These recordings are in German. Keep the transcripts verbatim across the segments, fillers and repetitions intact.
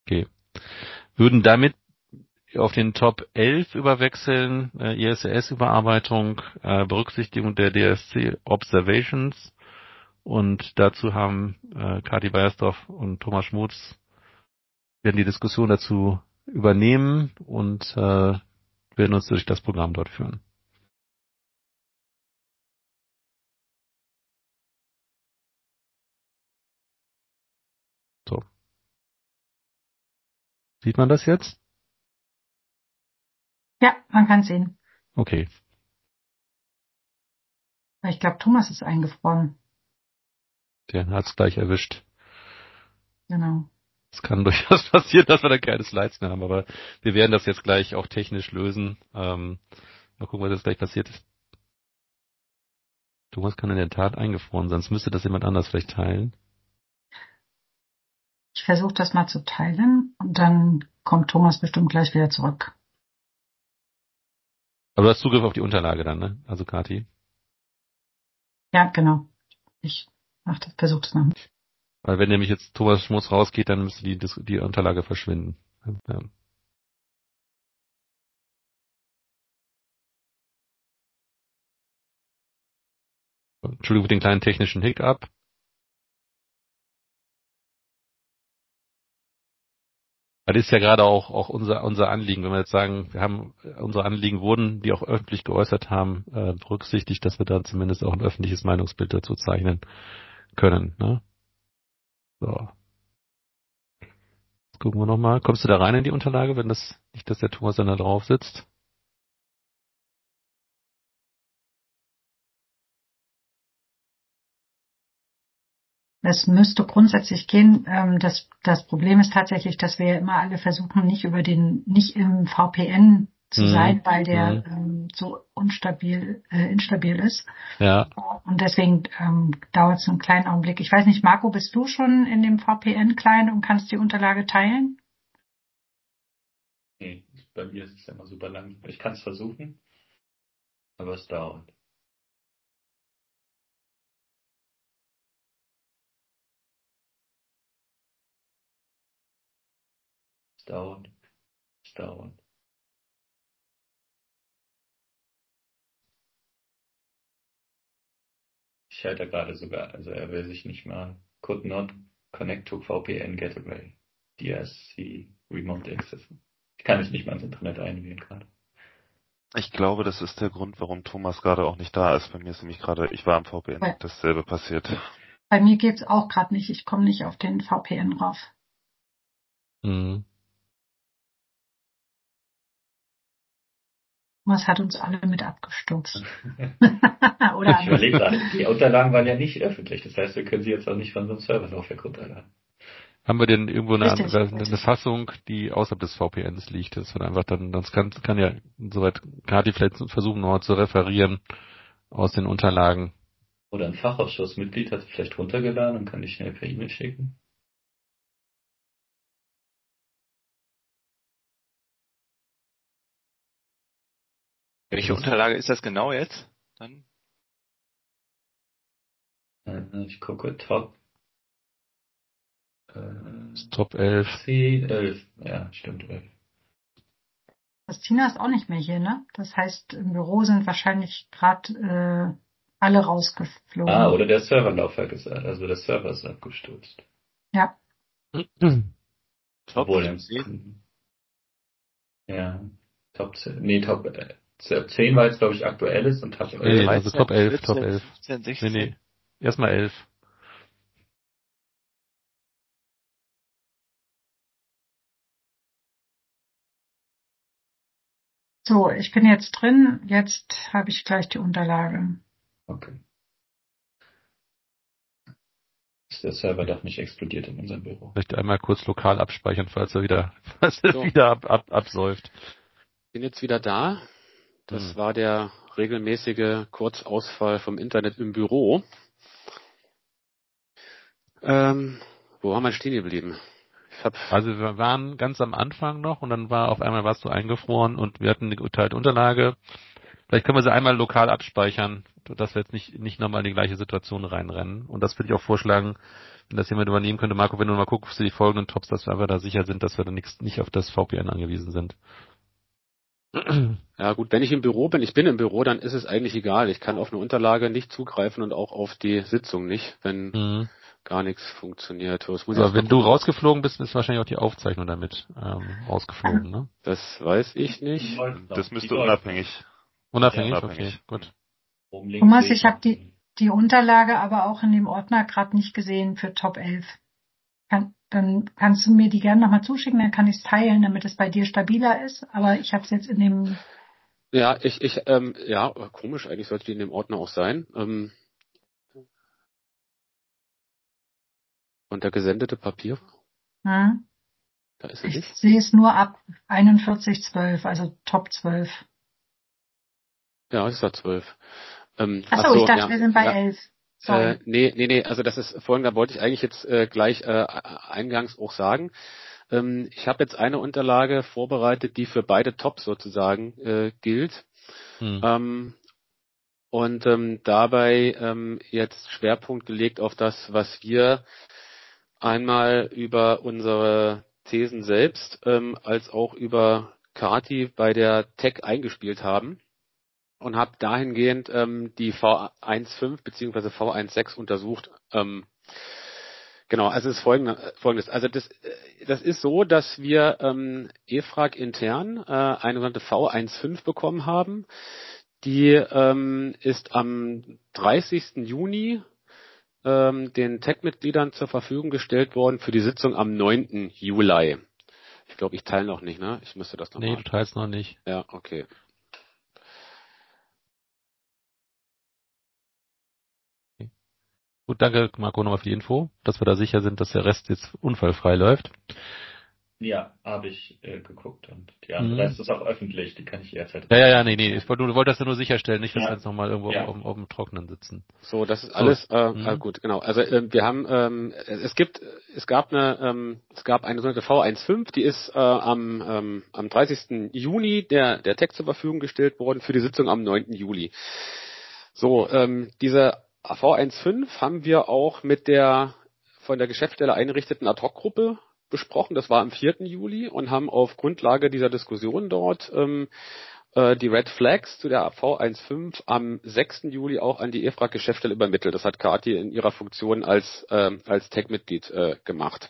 Okay. Würden damit auf den Top elf überwechseln, äh, I S S-Überarbeitung, äh, Berücksichtigung der D S C-Observations, und dazu haben äh, Kati Beiersdorf und Thomas Schmutz werden die Diskussion dazu übernehmen und äh, werden uns durch das Programm dort führen. So. Sieht man das jetzt? Ja, man kann sehen. Okay. Ich glaube, Thomas ist eingefroren. Der hat es gleich erwischt. Genau. Es kann durchaus passieren, dass wir da keine Slides mehr haben, aber wir werden das jetzt gleich auch technisch lösen. Ähm, mal gucken, was jetzt gleich passiert ist. Thomas kann in der Tat eingefroren sein, sonst müsste das jemand anders vielleicht teilen. Ich versuche das mal zu teilen und dann kommt Thomas bestimmt gleich wieder zurück. Aber du hast Zugriff auf die Unterlage dann, ne? Also Kati. Ja, genau. Ich mach das, versuche das noch. Weil wenn nämlich jetzt Thomas Schmutz rausgeht, dann müsste die, die Unterlage verschwinden. Ja. Entschuldigung für den kleinen technischen Hiccup. Das ist ja gerade auch, auch unser, unser Anliegen. Wenn wir jetzt sagen, wir haben, unsere Anliegen wurden, die auch öffentlich geäußert haben, äh, berücksichtigt, dass wir dann zumindest auch ein öffentliches Meinungsbild dazu zeichnen können, ne? So. Jetzt gucken wir nochmal. Kommst du da rein in die Unterlage, wenn das, nicht, dass der Thomas dann da drauf sitzt? Es müsste grundsätzlich gehen. Ähm, das, das Problem ist tatsächlich, dass wir ja immer alle versuchen, nicht über den, nicht im V P N zu Hm. sein, weil der Hm. ähm, so unstabil, äh, instabil ist. Ja. Und deswegen ähm, dauert es einen kleinen Augenblick. Ich weiß nicht, Marco, bist du schon in dem V P N-Client und kannst die Unterlage teilen? Nee, bei mir ist es ja immer super langsam. Ich kann es versuchen, aber es dauert. Es dauert. Es dauert. Ich halte gerade sogar, also er will sich nicht mal could not connect to V P N gateway. D S C Remote Access. Ich kann mich nicht mal ins Internet einwählen gerade. Ich glaube, das ist der Grund, warum Thomas gerade auch nicht da ist. Bei mir ist nämlich gerade, ich war am V P N, Bei, dasselbe passiert. bei mir geht's auch gerade nicht. Ich komme nicht auf den V P N rauf. Hm. Was hat uns alle mit abgestürzt? Oder ich überlege gerade, die Unterlagen waren ja nicht öffentlich. Das heißt, wir können sie jetzt auch nicht von so einem Serverlaufwerk runterladen. Haben wir denn irgendwo eine, Richtig, eine, richtig. eine Fassung, die außerhalb des V P Ns liegt? Das wird einfach dann, das kann, kann ja, soweit Kati vielleicht versuchen, noch zu referieren aus den Unterlagen. Oder ein Fachausschussmitglied hat sie vielleicht runtergeladen und kann die schnell per E-Mail schicken. Welche Unterlage ist das genau jetzt? Dann? Ich gucke, Top. Äh, Top elf. C elf. Ja, stimmt, elf. Christina ist auch nicht mehr hier, ne? Das heißt, im Büro sind wahrscheinlich gerade äh, alle rausgeflogen. Ah, oder der Serverlaufwerk ist, also der Server ist abgestürzt. Ja. Top Obwohl, zehn? Ja, Top zehn. Nee, Top zehn war jetzt, glaube ich, aktuelles und Top elf. Nee, also Top elf, Top elf. fünfzehn, sechzehn. Nee, nee. Erstmal elf. So, ich bin jetzt drin. Jetzt habe ich gleich die Unterlage. Okay. Ist der Server doch nicht explodiert in unserem Büro. Vielleicht einmal kurz lokal abspeichern, falls er wieder, falls er So. wieder ab, ab, absäuft. Bin jetzt wieder da. Das Hm. war der regelmäßige Kurzausfall vom Internet im Büro. Ähm, wo haben wir stehen geblieben? Ich hab Also wir waren ganz am Anfang noch und dann war auf einmal warst du eingefroren und wir hatten eine geteilte Unterlage. Vielleicht können wir sie einmal lokal abspeichern, dass wir jetzt nicht, nicht nochmal in die gleiche Situation reinrennen. Und das würde ich auch vorschlagen, wenn das jemand übernehmen könnte. Marco, wenn du mal guckst, die folgenden Tops, dass wir einfach da sicher sind, dass wir da nicht, nicht auf das V P N angewiesen sind. Ja gut, wenn ich im Büro bin, ich bin im Büro, dann ist es eigentlich egal. Ich kann auf eine Unterlage nicht zugreifen und auch auf die Sitzung nicht, wenn mhm. gar nichts funktioniert. Das muss Aber wenn du rausgeflogen bist, ist wahrscheinlich auch die Aufzeichnung damit ähm, rausgeflogen, ne? Das weiß ich nicht. Das müsste unabhängig. Unabhängig? Ja, unabhängig. Okay, gut. Thomas, ich habe die, die Unterlage aber auch in dem Ordner gerade nicht gesehen für Top elf. Kann, dann kannst du mir die gerne nochmal zuschicken, dann kann ich es teilen, damit es bei dir stabiler ist. Aber ich habe es jetzt in dem... Ja, ich, ich, ähm, ja, komisch, eigentlich sollte die in dem Ordner auch sein. Ähm, unter gesendete Papiere? Hm? Da ist sie ich nicht. sehe es nur ab einundvierzig zwölf, also Top zwölf. Ja, es ist ja zwölf. Ähm, Achso, ach so, ich dachte, ja, wir sind bei ja, elf. Äh, nee, nee, nee, also das ist folgender, wollte ich eigentlich jetzt äh, gleich äh, eingangs auch sagen. Ähm, ich habe jetzt eine Unterlage vorbereitet, die für beide Tops sozusagen äh, gilt. Hm. Ähm, und ähm, dabei ähm, jetzt Schwerpunkt gelegt auf das, was wir einmal über unsere Thesen selbst ähm, als auch über Kati bei der Tech eingespielt haben. Und habe dahingehend ähm, die V eins Punkt fünf bzw. V eins Punkt sechs untersucht. Ähm, genau, also es ist folgende, folgendes. Also das, das ist so, dass wir ähm, E F R A G intern äh, eine sogenannte V eins Punkt fünf bekommen haben. Die ähm, ist am dreißigsten Juni ähm, den Tech-Mitgliedern zur Verfügung gestellt worden für die Sitzung am neunten Juli. Ich glaube, ich teile noch nicht, ne? Ich müsste das noch Nee, mal. du teilst noch nicht. Ja, okay. Gut, danke Marco nochmal für die Info, dass wir da sicher sind, dass der Rest jetzt unfallfrei läuft. Ja, habe ich äh, geguckt und die andere Rest ist auch öffentlich, die kann ich jederzeit. Ja, ja, ja, nee, nee, ich wollte, du wolltest ja nur sicherstellen, nicht, dass ja. wir jetzt nochmal irgendwo ja. auf, auf, auf dem Trockenen sitzen. So, das ist alles so. äh, mhm. äh, gut, genau. Also äh, wir haben, ähm, es gibt, es gab eine, ähm, es gab eine sogenannte V eins Punkt fünf, die ist äh, am ähm, am dreißigsten Juni der der Text zur Verfügung gestellt worden für die Sitzung am neunten Juli. So, ähm, diese V eins Punkt fünf haben wir auch mit der von der Geschäftsstelle eingerichteten Ad-Hoc-Gruppe besprochen. Das war am vierten Juli und haben auf Grundlage dieser Diskussion dort ähm, äh, die Red Flags zu der V eins Punkt fünf am sechsten Juli auch an die E F R A G-Geschäftsstelle übermittelt. Das hat Kati in ihrer Funktion als ähm, als Tech-Mitglied äh, gemacht.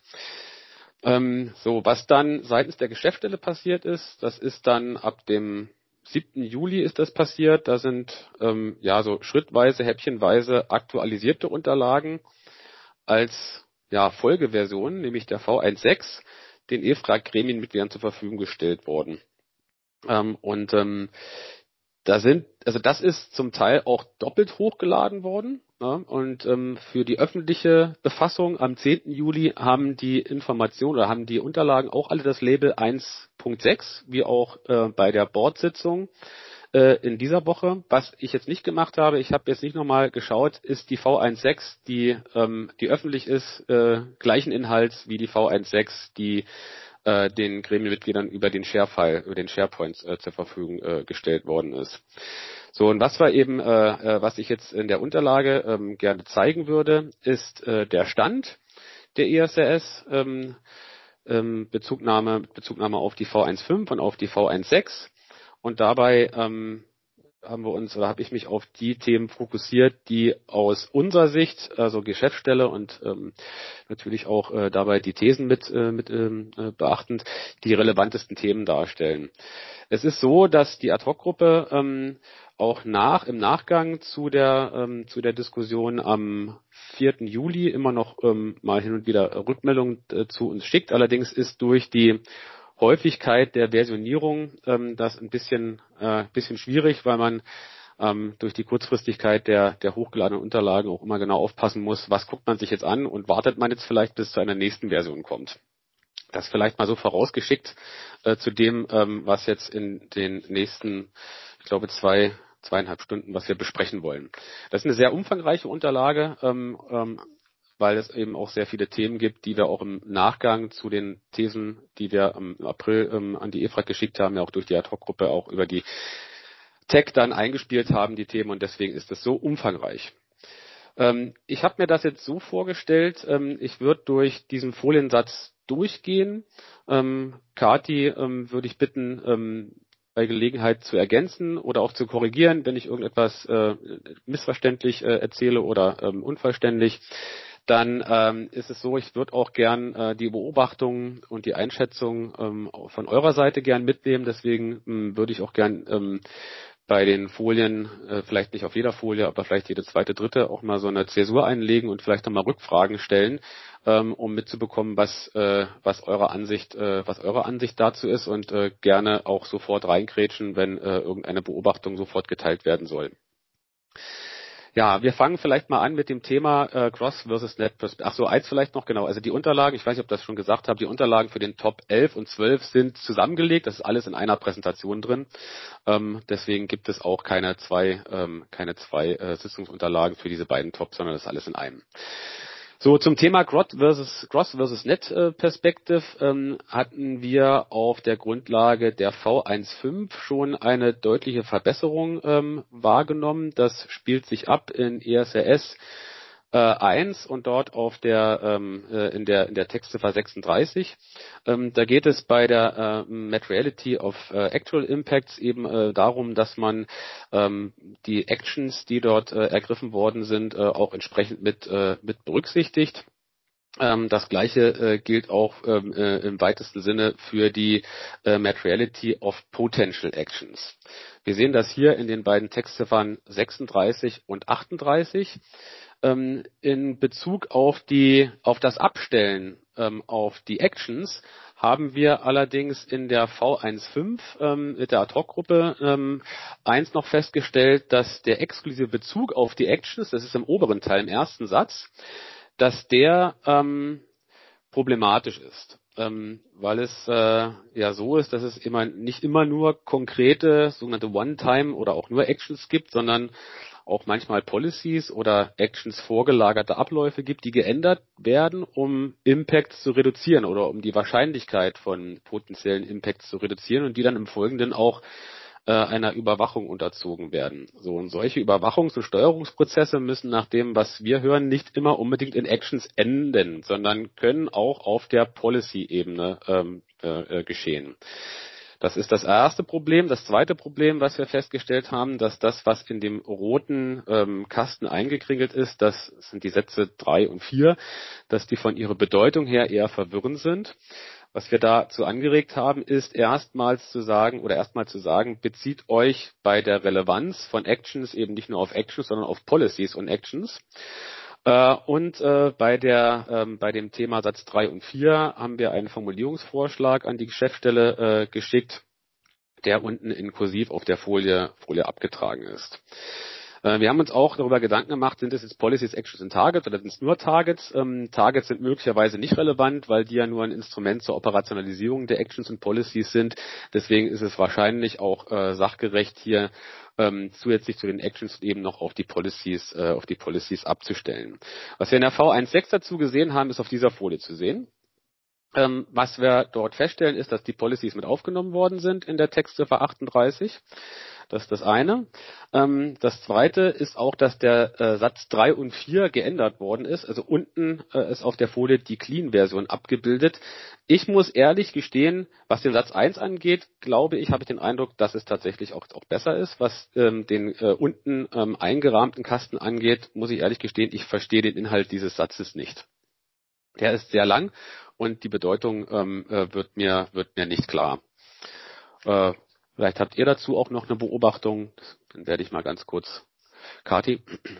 Ähm, so, was dann seitens der Geschäftsstelle passiert ist, das ist dann ab dem siebten Juli ist das passiert. Da sind ähm, ja so schrittweise, häppchenweise aktualisierte Unterlagen als ja, Folgeversion, nämlich der V eins Punkt sechs, den E F R A G-Gremienmitgliedern zur Verfügung gestellt worden. Ähm, und ähm, da sind, also das ist zum Teil auch doppelt hochgeladen worden. Ja, und ähm, für die öffentliche Befassung am zehnten Juli haben die Informationen oder haben die Unterlagen auch alle das Label eins Punkt sechs, wie auch äh, bei der Boardsitzung äh, in dieser Woche. Was ich jetzt nicht gemacht habe, ich habe jetzt nicht nochmal geschaut, ist die V eins Punkt sechs, die, ähm, die öffentlich ist, äh, gleichen Inhalts wie die V eins Punkt sechs, die äh, den Gremienmitgliedern über den Share-File, über den SharePoint äh, zur Verfügung äh, gestellt worden ist. So, und was war eben, äh, was ich jetzt in der Unterlage ähm, gerne zeigen würde, ist äh, der Stand der I S R S, ähm, ähm, Bezugnahme, Bezugnahme auf die V eins Punkt fünf und auf die V eins Punkt sechs. Und dabei ähm, haben wir uns oder habe ich mich auf die Themen fokussiert, die aus unserer Sicht, also Geschäftsstelle und ähm, natürlich auch äh, dabei die Thesen mit, äh, mit ähm, äh, beachtend, die relevantesten Themen darstellen. Es ist so, dass die Ad-Hoc-Gruppe ähm, auch nach im Nachgang zu der ähm, zu der Diskussion am vierten Juli immer noch ähm, mal hin und wieder Rückmeldungen äh, zu uns schickt. Allerdings ist durch die Häufigkeit der Versionierung ähm, das ein bisschen äh, bisschen schwierig, weil man ähm, durch die Kurzfristigkeit der der hochgeladenen Unterlagen auch immer genau aufpassen muss, was guckt man sich jetzt an und wartet man jetzt vielleicht bis zu einer nächsten Version kommt. Das vielleicht mal so vorausgeschickt äh, zu dem, ähm, was jetzt in den nächsten, ich glaube, zwei, zweieinhalb Stunden, was wir besprechen wollen. Das ist eine sehr umfangreiche Unterlage, ähm, ähm, weil es eben auch sehr viele Themen gibt, die wir auch im Nachgang zu den Thesen, die wir im April ähm, an die E F R A G geschickt haben, ja auch durch die Ad-Hoc-Gruppe auch über die Tech dann eingespielt haben, die Themen, und deswegen ist es so umfangreich. Ähm, ich habe mir das jetzt so vorgestellt, ähm, ich würde durch diesen Foliensatz durchgehen. Ähm, Kati ähm, würde ich bitten, ähm, bei Gelegenheit zu ergänzen oder auch zu korrigieren, wenn ich irgendetwas äh, missverständlich äh, erzähle oder ähm, unvollständig. Dann ähm, ist es so, ich würde auch gern äh, die Beobachtungen und die Einschätzung ähm, von eurer Seite gern mitnehmen. Deswegen ähm, würde ich auch gern ähm, bei den Folien, äh, vielleicht nicht auf jeder Folie, aber vielleicht jede zweite, dritte, auch mal so eine Zäsur einlegen und vielleicht nochmal Rückfragen stellen, ähm, um mitzubekommen, was, äh, was eure Ansicht, äh, was eure Ansicht dazu ist, und äh, gerne auch sofort reingrätschen, wenn äh, irgendeine Beobachtung sofort geteilt werden soll. Ja, wir fangen vielleicht mal an mit dem Thema äh, Cross versus Net Perspective. Ach so, eins vielleicht noch, genau. Also die Unterlagen, ich weiß nicht, ob ich das schon gesagt habe, die Unterlagen für den Top elf und zwölf sind zusammengelegt. Das ist alles in einer Präsentation drin. Ähm, deswegen gibt es auch keine zwei, ähm, keine zwei äh, Sitzungsunterlagen für diese beiden Tops, sondern das ist alles in einem. So, zum Thema Cross versus, Cross versus Net äh, Perspective ähm, hatten wir auf der Grundlage der V eins Punkt fünf schon eine deutliche Verbesserung ähm, wahrgenommen. Das spielt sich ab in E S R S äh, eins und dort auf der ähm, äh, in der in der Textziffer sechsunddreißig. Ähm, da geht es bei der äh, Materiality of äh, Actual Impacts eben äh, darum, dass man ähm, die Actions, die dort äh, ergriffen worden sind, äh, auch entsprechend mit äh, mit berücksichtigt. Ähm, das Gleiche äh, gilt auch ähm, äh, im weitesten Sinne für die äh, Materiality of Potential Actions. Wir sehen das hier in den beiden Textziffern sechsunddreißig und achtunddreißig. Ähm, in Bezug auf die auf das Abstellen ähm, auf die Actions haben wir allerdings in der V eins Punkt fünf ähm, mit der Ad-Hoc-Gruppe ähm, eins noch festgestellt, dass der exklusive Bezug auf die Actions, das ist im oberen Teil im ersten Satz, dass der ähm, problematisch ist, ähm, weil es äh, ja so ist, dass es immer nicht immer nur konkrete sogenannte One-Time oder auch nur Actions gibt, sondern auch manchmal Policies oder Actions vorgelagerte Abläufe gibt, die geändert werden, um Impacts zu reduzieren oder um die Wahrscheinlichkeit von potenziellen Impacts zu reduzieren und die dann im Folgenden auch äh, einer Überwachung unterzogen werden. So, und solche Überwachungs- und Steuerungsprozesse müssen nach dem, was wir hören, nicht immer unbedingt in Actions enden, sondern können auch auf der Policy-Ebene ähm, äh, geschehen. Das ist das erste Problem. Das zweite Problem, was wir festgestellt haben, dass das, was in dem roten ähm, Kasten eingekringelt ist, das sind die Sätze drei und vier, dass die von ihrer Bedeutung her eher verwirrend sind. Was wir dazu angeregt haben, ist erstmals zu sagen oder erstmal zu sagen, bezieht euch bei der Relevanz von Actions eben nicht nur auf Actions, sondern auf Policies und Actions. Und äh, bei der ähm, bei dem Thema Satz drei und vier haben wir einen Formulierungsvorschlag an die Geschäftsstelle äh, geschickt, der unten in Kursiv auf der Folie Folie abgetragen ist. Äh, wir haben uns auch darüber Gedanken gemacht, sind es jetzt Policies, Actions und Targets oder sind es nur Targets? Ähm, Targets sind möglicherweise nicht relevant, weil die ja nur ein Instrument zur Operationalisierung der Actions und Policies sind. Deswegen ist es wahrscheinlich auch äh, sachgerecht, hier ähm, zusätzlich zu den Actions eben noch auf die Policies, äh, auf die Policies abzustellen. Was wir in der V eins Punkt sechs dazu gesehen haben, ist auf dieser Folie zu sehen. Ähm, was wir dort feststellen, ist, dass die Policies mit aufgenommen worden sind in der Textziffer achtunddreißig. Das ist das eine. Ähm, das zweite ist auch, dass der äh, Satz drei und vier geändert worden ist. Also unten äh, ist auf der Folie die Clean-Version abgebildet. Ich muss ehrlich gestehen, was den Satz eins angeht, glaube ich, habe ich den Eindruck, dass es tatsächlich auch, auch besser ist. Was ähm, den äh, unten ähm, eingerahmten Kasten angeht, muss ich ehrlich gestehen, ich verstehe den Inhalt dieses Satzes nicht. Der ist sehr lang und die Bedeutung ähm, äh, wird mir wird mir nicht klar. Äh, vielleicht habt ihr dazu auch noch eine Beobachtung. Dann werde ich mal ganz kurz. Kati?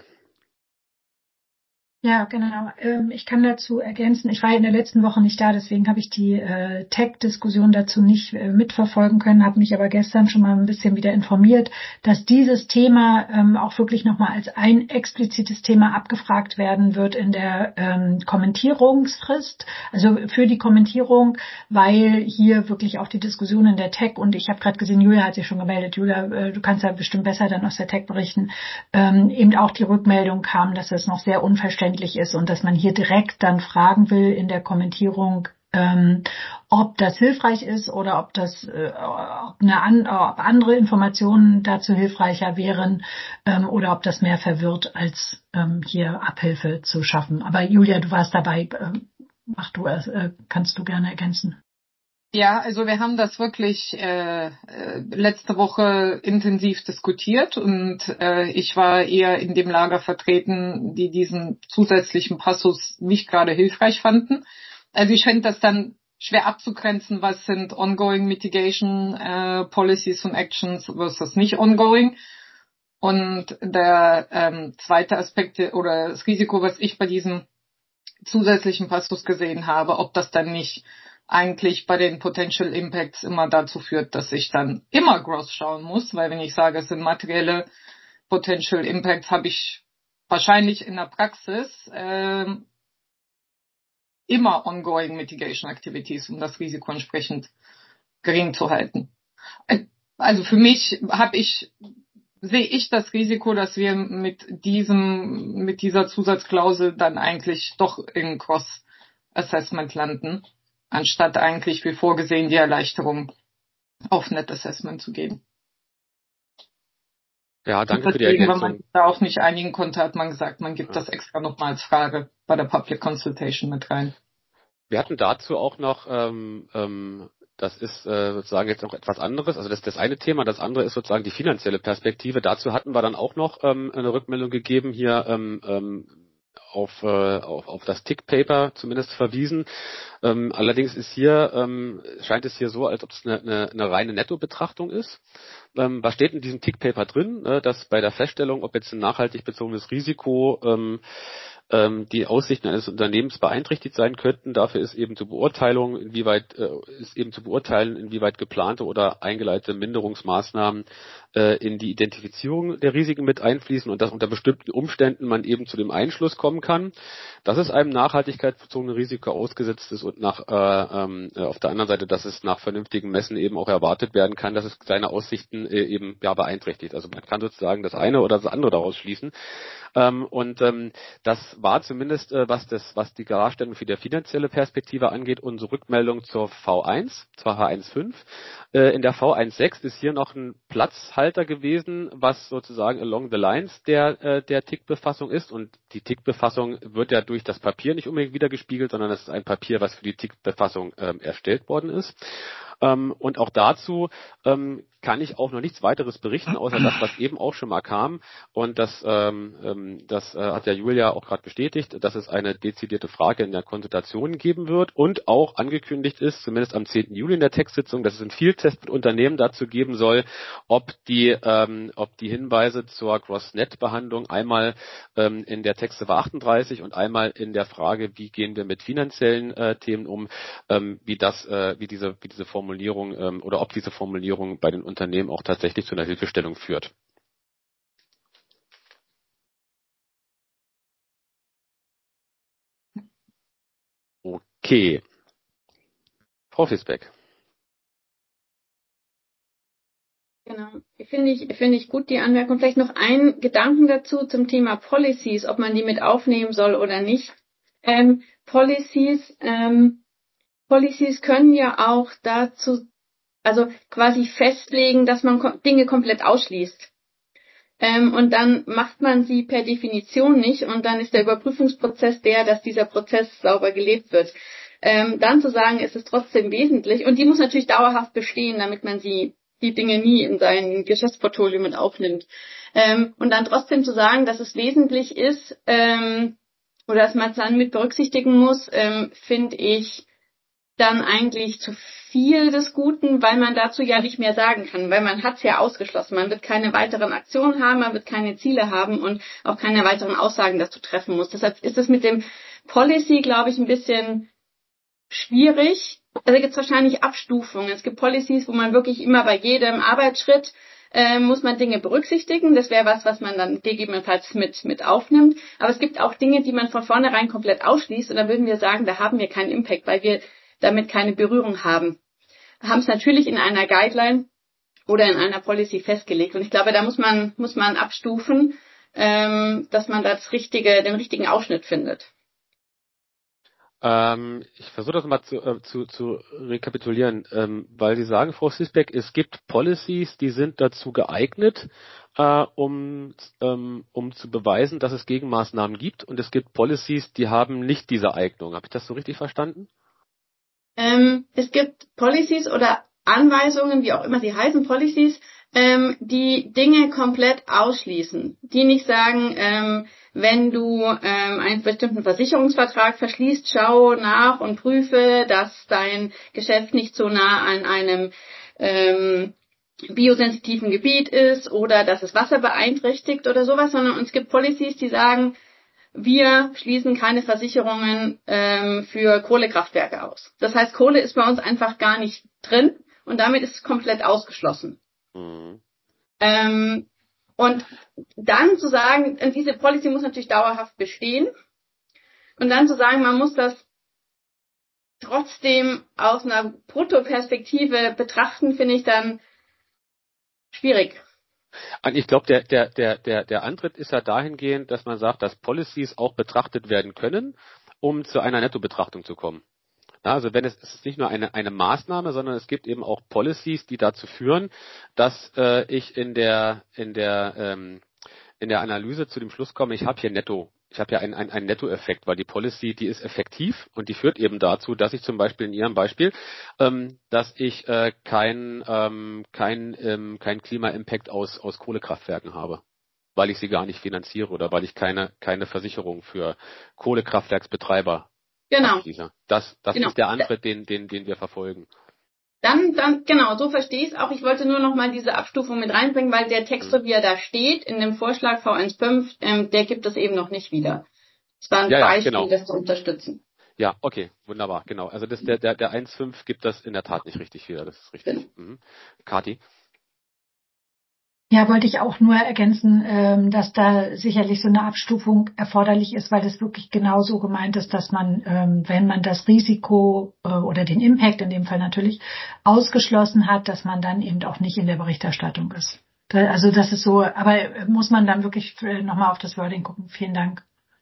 Ja, genau. Ähm, ich kann dazu ergänzen, ich war in der letzten Woche nicht da, deswegen habe ich die äh, Tech-Diskussion dazu nicht äh, mitverfolgen können, habe mich aber gestern schon mal ein bisschen wieder informiert, dass dieses Thema ähm, auch wirklich nochmal als ein explizites Thema abgefragt werden wird in der ähm, Kommentierungsfrist, also für die Kommentierung, weil hier wirklich auch die Diskussion in der Tech, und ich habe gerade gesehen, Julia hat sich schon gemeldet, Julia, äh, du kannst ja bestimmt besser dann aus der Tech berichten, ähm, eben auch die Rückmeldung kam, dass es noch sehr unverständlich ist und dass man hier direkt dann fragen will in der Kommentierung, ähm, ob das hilfreich ist oder ob das, äh, ob, eine an, ob andere Informationen dazu hilfreicher wären ähm, oder ob das mehr verwirrt, als ähm, hier Abhilfe zu schaffen. Aber Julia, du warst dabei. Äh, mach du, äh, kannst du gerne ergänzen. Ja, also wir haben das wirklich äh, letzte Woche intensiv diskutiert und äh, ich war eher in dem Lager vertreten, die diesen zusätzlichen Passus nicht gerade hilfreich fanden. Also ich finde das dann schwer abzugrenzen, was sind ongoing mitigation äh, policies und actions versus nicht ongoing. Und der ähm, zweite Aspekt oder das Risiko, was ich bei diesem zusätzlichen Passus gesehen habe, ob das dann nicht eigentlich bei den Potential Impacts immer dazu führt, dass ich dann immer gross schauen muss, weil wenn ich sage, es sind materielle Potential Impacts, habe ich wahrscheinlich in der Praxis äh, immer ongoing Mitigation Activities, um das Risiko entsprechend gering zu halten. Also für mich habe ich sehe ich das Risiko, dass wir mit diesem mit dieser Zusatzklausel dann eigentlich doch in Cross Assessment landen, anstatt eigentlich wie vorgesehen die Erleichterung auf Net Assessment zu geben. Ja, danke für die Deswegen, Ergänzung. wenn man sich da auch nicht einigen konnte, hat man gesagt, man gibt ja. das extra nochmal als Frage bei der Public Consultation mit rein. Wir hatten dazu auch noch, ähm, ähm, das ist äh, sozusagen jetzt noch etwas anderes, also das ist das eine Thema, das andere ist sozusagen die finanzielle Perspektive. Dazu hatten wir dann auch noch ähm, eine Rückmeldung gegeben, hier ähm, ähm, auf, äh, auf, auf das Tick-Paper zumindest verwiesen. Ähm, allerdings ist hier, ähm, scheint es hier so, als ob es eine, eine, eine reine Nettobetrachtung ist. Ähm, was steht in diesem Tick-Paper drin? Äh, dass bei der Feststellung, ob jetzt ein nachhaltig bezogenes Risiko ähm, ähm, die Aussichten eines Unternehmens beeinträchtigt sein könnten. Dafür ist eben zur Beurteilung, inwieweit äh, ist eben zu beurteilen, inwieweit geplante oder eingeleitete Minderungsmaßnahmen äh, in die Identifizierung der Risiken mit einfließen und dass unter bestimmten Umständen man eben zu dem Einschluss kommen kann, dass es einem nachhaltigkeitsbezogenen Risiko ausgesetzt ist und nach äh, ähm, auf der anderen Seite, dass es nach vernünftigem Messen eben auch erwartet werden kann, dass es seine Aussichten äh, eben ja beeinträchtigt. Also man kann sozusagen das eine oder das andere daraus schließen. Ähm, und ähm, das war zumindest, äh, was das, was die Darstellung für die finanzielle Perspektive angeht, unsere Rückmeldung zur V eins, zur H eins Punkt fünf. Äh, in der V eins Punkt sechs ist hier noch ein Platzhalter gewesen, was sozusagen along the lines der, äh, der Tick-Befassung ist. Und die Tick-Befassung wird ja durch das Papier nicht unbedingt wiedergespiegelt, sondern es ist ein Papier, was für die Tick-Befassung ähm, erstellt worden ist. Ähm, und auch dazu ähm, kann ich auch noch nichts weiteres berichten, außer das, was eben auch schon mal kam. Und das, ähm, das äh, hat ja Julia auch gerade bestätigt, dass es eine dezidierte Frage in der Konsultation geben wird und auch angekündigt ist, zumindest am zehnten Juli in der Textsitzung, dass es einen Fieldtest mit Unternehmen dazu geben soll, ob die, ähm, ob die Hinweise zur Cross-Net-Behandlung einmal ähm, in der Textseite achtunddreißig und einmal in der Frage, wie gehen wir mit finanziellen äh, Themen um, ähm, wie das, äh, wie diese, wie diese Formulierung ähm, oder ob diese Formulierung bei den Unternehmen auch tatsächlich zu einer Hilfestellung führt. Okay. Frau Fisbeck. Genau, finde ich, finde ich gut, die Anmerkung. Vielleicht noch ein Gedanken dazu zum Thema Policies, ob man die mit aufnehmen soll oder nicht. Ähm, Policies, ähm, Policies können ja auch dazu, also quasi festlegen, dass man kom- Dinge komplett ausschließt. Ähm, und dann macht man sie per Definition nicht und dann ist der Überprüfungsprozess der, dass dieser Prozess sauber gelebt wird. Ähm, dann zu sagen, es ist trotzdem wesentlich und die muss natürlich dauerhaft bestehen, damit man sie die Dinge nie in sein Geschäftsportfolio mit aufnimmt. Ähm, und dann trotzdem zu sagen, dass es wesentlich ist ähm, oder dass man es dann mit berücksichtigen muss, ähm, finde ich dann eigentlich zu viel des Guten, weil man dazu ja nicht mehr sagen kann, weil man hat es ja ausgeschlossen. Man wird keine weiteren Aktionen haben, man wird keine Ziele haben und auch keine weiteren Aussagen dazu treffen muss. Deshalb ist es mit dem Policy, glaube ich, ein bisschen schwierig. Also gibt es wahrscheinlich Abstufungen. Es gibt Policies, wo man wirklich immer bei jedem Arbeitsschritt äh, muss man Dinge berücksichtigen. Das wäre was, was man dann gegebenenfalls mit, mit aufnimmt. Aber es gibt auch Dinge, die man von vornherein komplett ausschließt. Und da würden wir sagen, da haben wir keinen Impact, weil wir damit keine Berührung haben. Haben es natürlich in einer Guideline oder in einer Policy festgelegt. Und ich glaube, da muss man, muss man abstufen, ähm, dass man das richtige, den richtigen Ausschnitt findet. Ähm, ich versuche das mal zu, äh, zu, zu rekapitulieren, ähm, weil Sie sagen, Frau Sisbeck, es gibt Policies, die sind dazu geeignet, äh, um, ähm, um zu beweisen, dass es Gegenmaßnahmen gibt, und es gibt Policies, die haben nicht diese Eignung. Habe ich das so richtig verstanden? Ähm, es gibt Policies oder Anweisungen, wie auch immer sie heißen, Policies, ähm, die Dinge komplett ausschließen, die nicht sagen, ähm, wenn du ähm, einen bestimmten Versicherungsvertrag verschließt, schau nach und prüfe, dass dein Geschäft nicht so nah an einem ähm, biosensitiven Gebiet ist oder dass es Wasser beeinträchtigt oder sowas, sondern es gibt Policies, die sagen, wir schließen keine Versicherungen ähm, für Kohlekraftwerke aus. Das heißt, Kohle ist bei uns einfach gar nicht drin und damit ist es komplett ausgeschlossen. Mhm. Ähm, und dann zu sagen, diese Policy muss natürlich dauerhaft bestehen, und dann zu sagen, man muss das trotzdem aus einer Bruttoperspektive betrachten, finde ich dann schwierig. Ich glaube, der, der, der, der, der Antritt ist ja dahingehend, dass man sagt, dass Policies auch betrachtet werden können, um zu einer Nettobetrachtung zu kommen. Ja, also wenn es, es ist nicht nur eine, eine Maßnahme, sondern es gibt eben auch Policies, die dazu führen, dass äh, ich in der, in der, ähm, in der Analyse zu dem Schluss komme, ich habe hier Netto. Ich habe ja einen, einen, einen Nettoeffekt, weil die Policy, die ist effektiv und die führt eben dazu, dass ich zum Beispiel in Ihrem Beispiel, ähm, dass ich äh, kein, ähm, kein, ähm, kein Klima-Impact aus, aus Kohlekraftwerken habe, weil ich sie gar nicht finanziere oder weil ich keine, keine Versicherung für Kohlekraftwerksbetreiber Genau, abschließe. Das, das genau. ist der Antritt, den, den, den wir verfolgen. Dann, dann, genau, so verstehe ich es auch. Ich wollte nur noch mal diese Abstufung mit reinbringen, weil der Text, Mhm. so wie er da steht, in dem Vorschlag V eins Punkt fünf, ähm, der gibt es eben noch nicht wieder. Es war ein Ja, ja, Beispiel, genau. das zu unterstützen. Ja, okay, wunderbar, genau. Also das, der, der, der eins Punkt fünf gibt das in der Tat nicht richtig wieder, das ist richtig. Genau. Mhm. Kathi? Ja, wollte ich auch nur ergänzen, ähm, dass da sicherlich so eine Abstufung erforderlich ist, weil es wirklich genau so gemeint ist, dass man, ähm, wenn man das Risiko äh, oder den Impact in dem Fall natürlich ausgeschlossen hat, dass man dann eben auch nicht in der Berichterstattung ist. Da, also das ist so, aber muss man dann wirklich äh, nochmal auf das Wording gucken. Vielen Dank.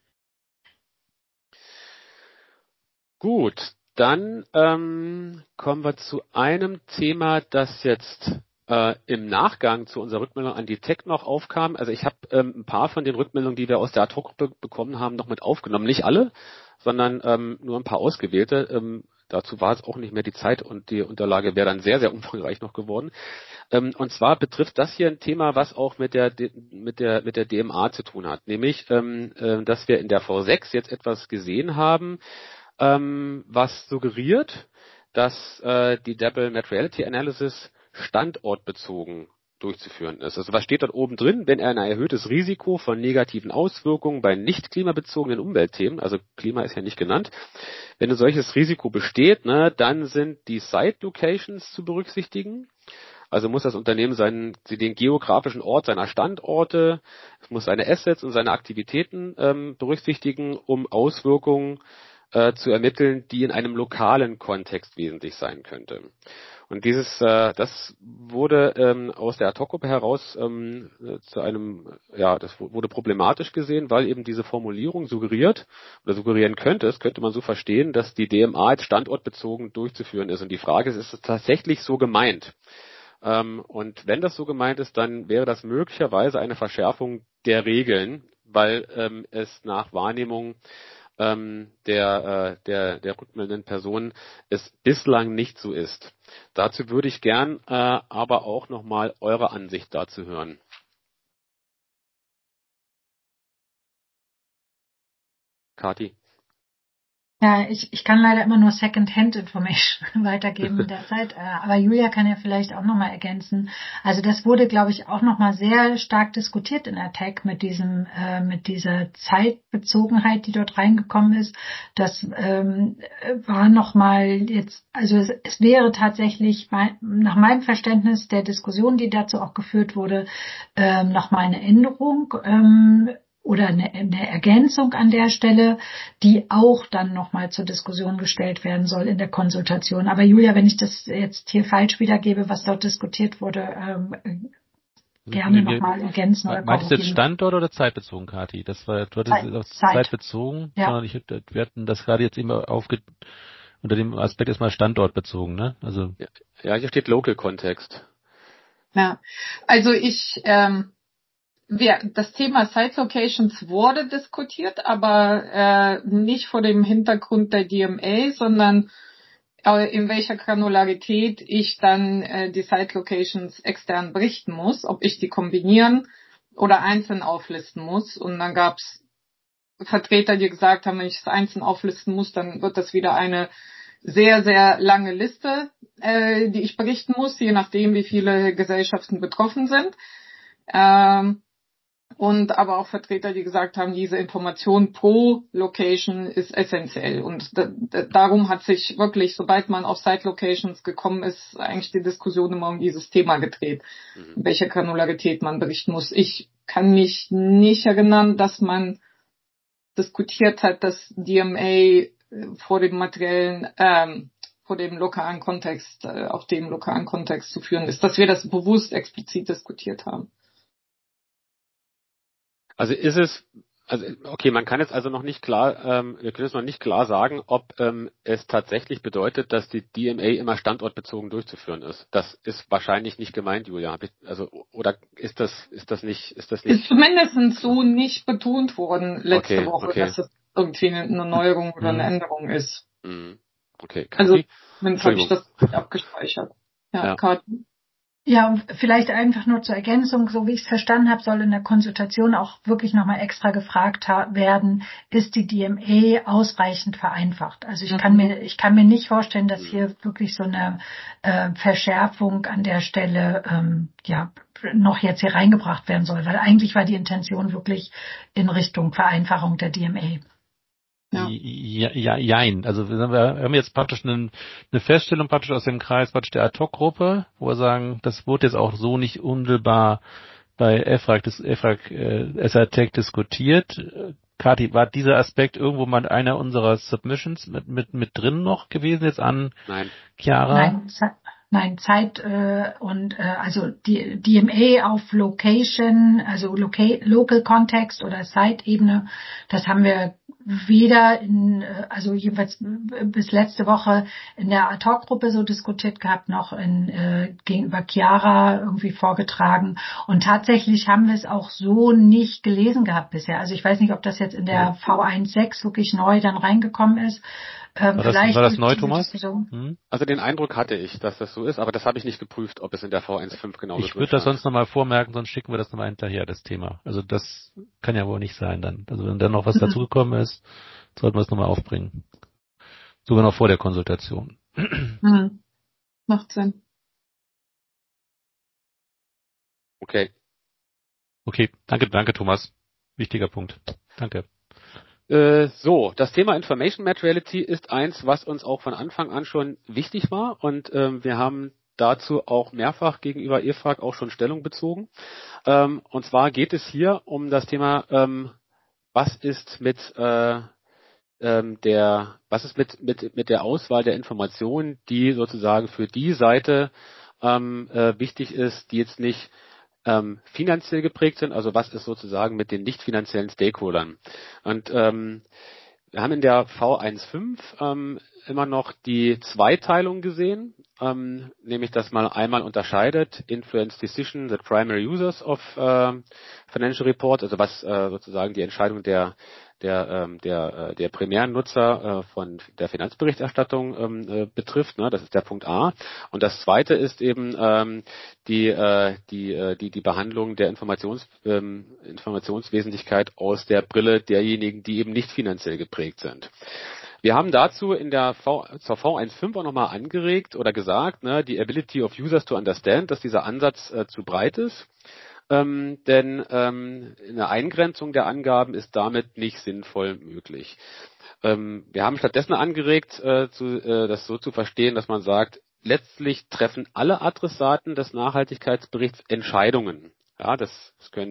Gut, dann ähm, kommen wir zu einem Thema, das jetzt äh, im Nachgang zu unserer Rückmeldung an die Tech noch aufkam. Also ich habe ähm, ein paar von den Rückmeldungen, die wir aus der Ad-Hoc-Gruppe bekommen haben, noch mit aufgenommen. Nicht alle, sondern ähm, nur ein paar ausgewählte. Ähm, dazu war es auch nicht mehr die Zeit und die Unterlage wäre dann sehr, sehr umfangreich noch geworden. Ähm, und zwar betrifft das hier ein Thema, was auch mit der mit der mit der D M A zu tun hat, nämlich, ähm, äh, dass wir in der V sechs jetzt etwas gesehen haben, ähm, was suggeriert, dass äh, die Double Materiality Analysis standortbezogen durchzuführen ist. Also was steht dort oben drin? Wenn ein erhöhtes Risiko von negativen Auswirkungen bei nicht klimabezogenen Umweltthemen, also Klima ist ja nicht genannt, wenn ein solches Risiko besteht, ne, dann sind die Site Locations zu berücksichtigen. Also muss das Unternehmen seinen, den geografischen Ort seiner Standorte, es muss seine Assets und seine Aktivitäten ähm, berücksichtigen, um Auswirkungen äh, zu ermitteln, die in einem lokalen Kontext wesentlich sein könnte. Und dieses, äh, das wurde ähm, aus der Ad-Hoc-Gruppe heraus ähm, zu einem, ja, das wurde problematisch gesehen, weil eben diese Formulierung suggeriert oder suggerieren könnte, es könnte man so verstehen, dass die D M A jetzt standortbezogen durchzuführen ist. Und die Frage ist, ist es tatsächlich so gemeint? Ähm, und wenn das so gemeint ist, dann wäre das möglicherweise eine Verschärfung der Regeln, weil ähm, es nach Wahrnehmung ähm, der, äh, der, der rückmeldenden Person es bislang nicht so ist. Dazu würde ich gern äh, aber auch nochmal eure Ansicht dazu hören. Kathi? Ja, ich, ich kann leider immer nur Second-Hand-Information weitergeben derzeit, aber Julia kann ja vielleicht auch nochmal ergänzen. Also das wurde, glaube ich, auch nochmal sehr stark diskutiert in der Tech mit diesem, äh, mit dieser Zeitbezogenheit, die dort reingekommen ist. Das ähm, war nochmal jetzt, also es, es wäre tatsächlich mein, nach meinem Verständnis der Diskussion, die dazu auch geführt wurde, ähm, nochmal eine Änderung. Ähm, oder eine, eine Ergänzung an der Stelle, die auch dann nochmal zur Diskussion gestellt werden soll in der Konsultation. Aber Julia, wenn ich das jetzt hier falsch wiedergebe, was dort diskutiert wurde, ähm, gerne nochmal ergänzen oder Meintest du jetzt korrigieren. Standort oder zeitbezogen, Kathi? Das war, du hattest Zeit, auf Zeit. Zeit bezogen, Ja. sondern ich, wir hatten das gerade jetzt immer aufge, unter dem Aspekt erstmal Standort bezogen, ne? Also. Ja, ja, hier steht Local Kontext. Ja, also ich, ähm, wir, das Thema Site Locations wurde diskutiert, aber äh, nicht vor dem Hintergrund der D M A, sondern äh, in welcher Granularität ich dann äh, die Site Locations extern berichten muss, ob ich die kombinieren oder einzeln auflisten muss. Und dann gab es Vertreter, die gesagt haben, wenn ich es einzeln auflisten muss, dann wird das wieder eine sehr, sehr lange Liste, äh, die ich berichten muss, je nachdem, wie viele Gesellschaften betroffen sind. Ähm, und aber auch Vertreter, die gesagt haben, diese Information pro Location ist essentiell. Und da, da, darum hat sich wirklich, sobald man auf Site Locations gekommen ist, eigentlich die Diskussion immer um dieses Thema gedreht, Mhm. welche Granularität man berichten muss. Ich kann mich nicht erinnern, dass man diskutiert hat, dass D M A vor dem materiellen, ähm, vor dem lokalen Kontext, äh, auf dem lokalen Kontext zu führen ist, dass wir das bewusst explizit diskutiert haben. Also ist es, also okay, man kann jetzt also noch nicht klar, ähm, wir können jetzt noch nicht klar sagen, ob ähm, es tatsächlich bedeutet, dass die D M A immer standortbezogen durchzuführen ist. Das ist wahrscheinlich nicht gemeint, Julia. Hab ich, also oder ist das, ist das nicht, ist das nicht? Ist zumindest so nicht betont worden letzte Okay, Woche, okay. dass das irgendwie eine Neuerung oder eine Mhm. Änderung ist. Mhm. Okay, Also Kathi? zumindest habe ich Entschuldigung. das nicht abgespeichert. Ja, Ja. Karten. Ja, und vielleicht einfach nur zur Ergänzung, so wie ich es verstanden habe, soll in der Konsultation auch wirklich nochmal extra gefragt werden, ist die D M A ausreichend vereinfacht? Also ich Mhm. kann mir, ich kann mir nicht vorstellen, dass Mhm. hier wirklich so eine äh, Verschärfung an der Stelle ähm, ja noch jetzt hier reingebracht werden soll, weil eigentlich war die Intention wirklich in Richtung Vereinfachung der D M A. Ja. Ja, ja, jein. Also wir haben jetzt praktisch eine, eine Feststellung praktisch aus dem Kreis praktisch der Ad-Hoc-Gruppe, wo wir sagen, das wurde jetzt auch so nicht unmittelbar bei EFRAG, das EFRAG äh, S R Tech diskutiert. Kathi, war dieser Aspekt irgendwo mal in einer unserer Submissions mit mit mit drin noch gewesen jetzt an Nein. Chiara? Nein, Ze- nein, Zeit äh, und äh, also die D M A auf Location, also Loca- Local Context oder Site-Ebene, das haben wir weder in, äh, also jedenfalls bis letzte Woche in der Ad-Hoc-Gruppe so diskutiert gehabt, noch in äh, gegenüber Chiara irgendwie vorgetragen. Und tatsächlich haben wir es auch so nicht gelesen gehabt bisher. Also ich weiß nicht, ob das jetzt in der V eins Punkt sechs wirklich neu dann reingekommen ist. Ähm, War das, vielleicht war das durch neu, diese Thomas? Diskussion. Hm? Also den Eindruck hatte ich, dass das so ist, aber das habe ich nicht geprüft, ob es in der V eins Punkt fünf genauso Ich drin würde das stand. sonst nochmal vormerken, sonst schicken wir das nochmal hinterher, das Thema. Also das kann ja wohl nicht sein dann. Also wenn da noch was dazugekommen ist, sollten wir es nochmal aufbringen. Sogar noch vor der Konsultation. Mhm. Macht Sinn. Okay. Okay, danke, danke Thomas. Wichtiger Punkt. Danke. Äh, so, das Thema Information Materiality ist eins, was uns auch von Anfang an schon wichtig war und ähm, wir haben dazu auch mehrfach gegenüber E F R A G auch schon Stellung bezogen. Ähm, und zwar geht es hier um das Thema, ähm, was ist mit äh, ähm, der, was ist mit mit mit der Auswahl der Informationen, die sozusagen für die Seite ähm, äh, wichtig ist, die jetzt nicht ähm, finanziell geprägt sind, also was ist sozusagen mit den nicht finanziellen Stakeholdern. Und ähm, wir haben in der V eins Punkt fünf ähm, immer noch die Zweiteilung gesehen, ähm, nämlich dass man einmal unterscheidet Influence Decision, the primary users of äh, Financial Report, also was äh, sozusagen die Entscheidung der der ähm, der äh, der primären Nutzer äh, von der Finanzberichterstattung ähm, äh, betrifft, ne? Das ist der Punkt A. Und das zweite ist eben ähm, die äh, die äh, die die Behandlung der Informations ähm, Informationswesentlichkeit aus der Brille derjenigen, die eben nicht finanziell geprägt sind. Wir haben dazu in der v, zur V eins Punkt fünf auch nochmal angeregt oder gesagt, ne, die Ability of Users to Understand, dass dieser Ansatz äh, zu breit ist. Ähm, denn ähm, eine Eingrenzung der Angaben ist damit nicht sinnvoll möglich. Ähm, wir haben stattdessen angeregt, äh, zu, äh, das so zu verstehen, dass man sagt, letztlich treffen alle Adressaten des Nachhaltigkeitsberichts Entscheidungen. Ja, das, das können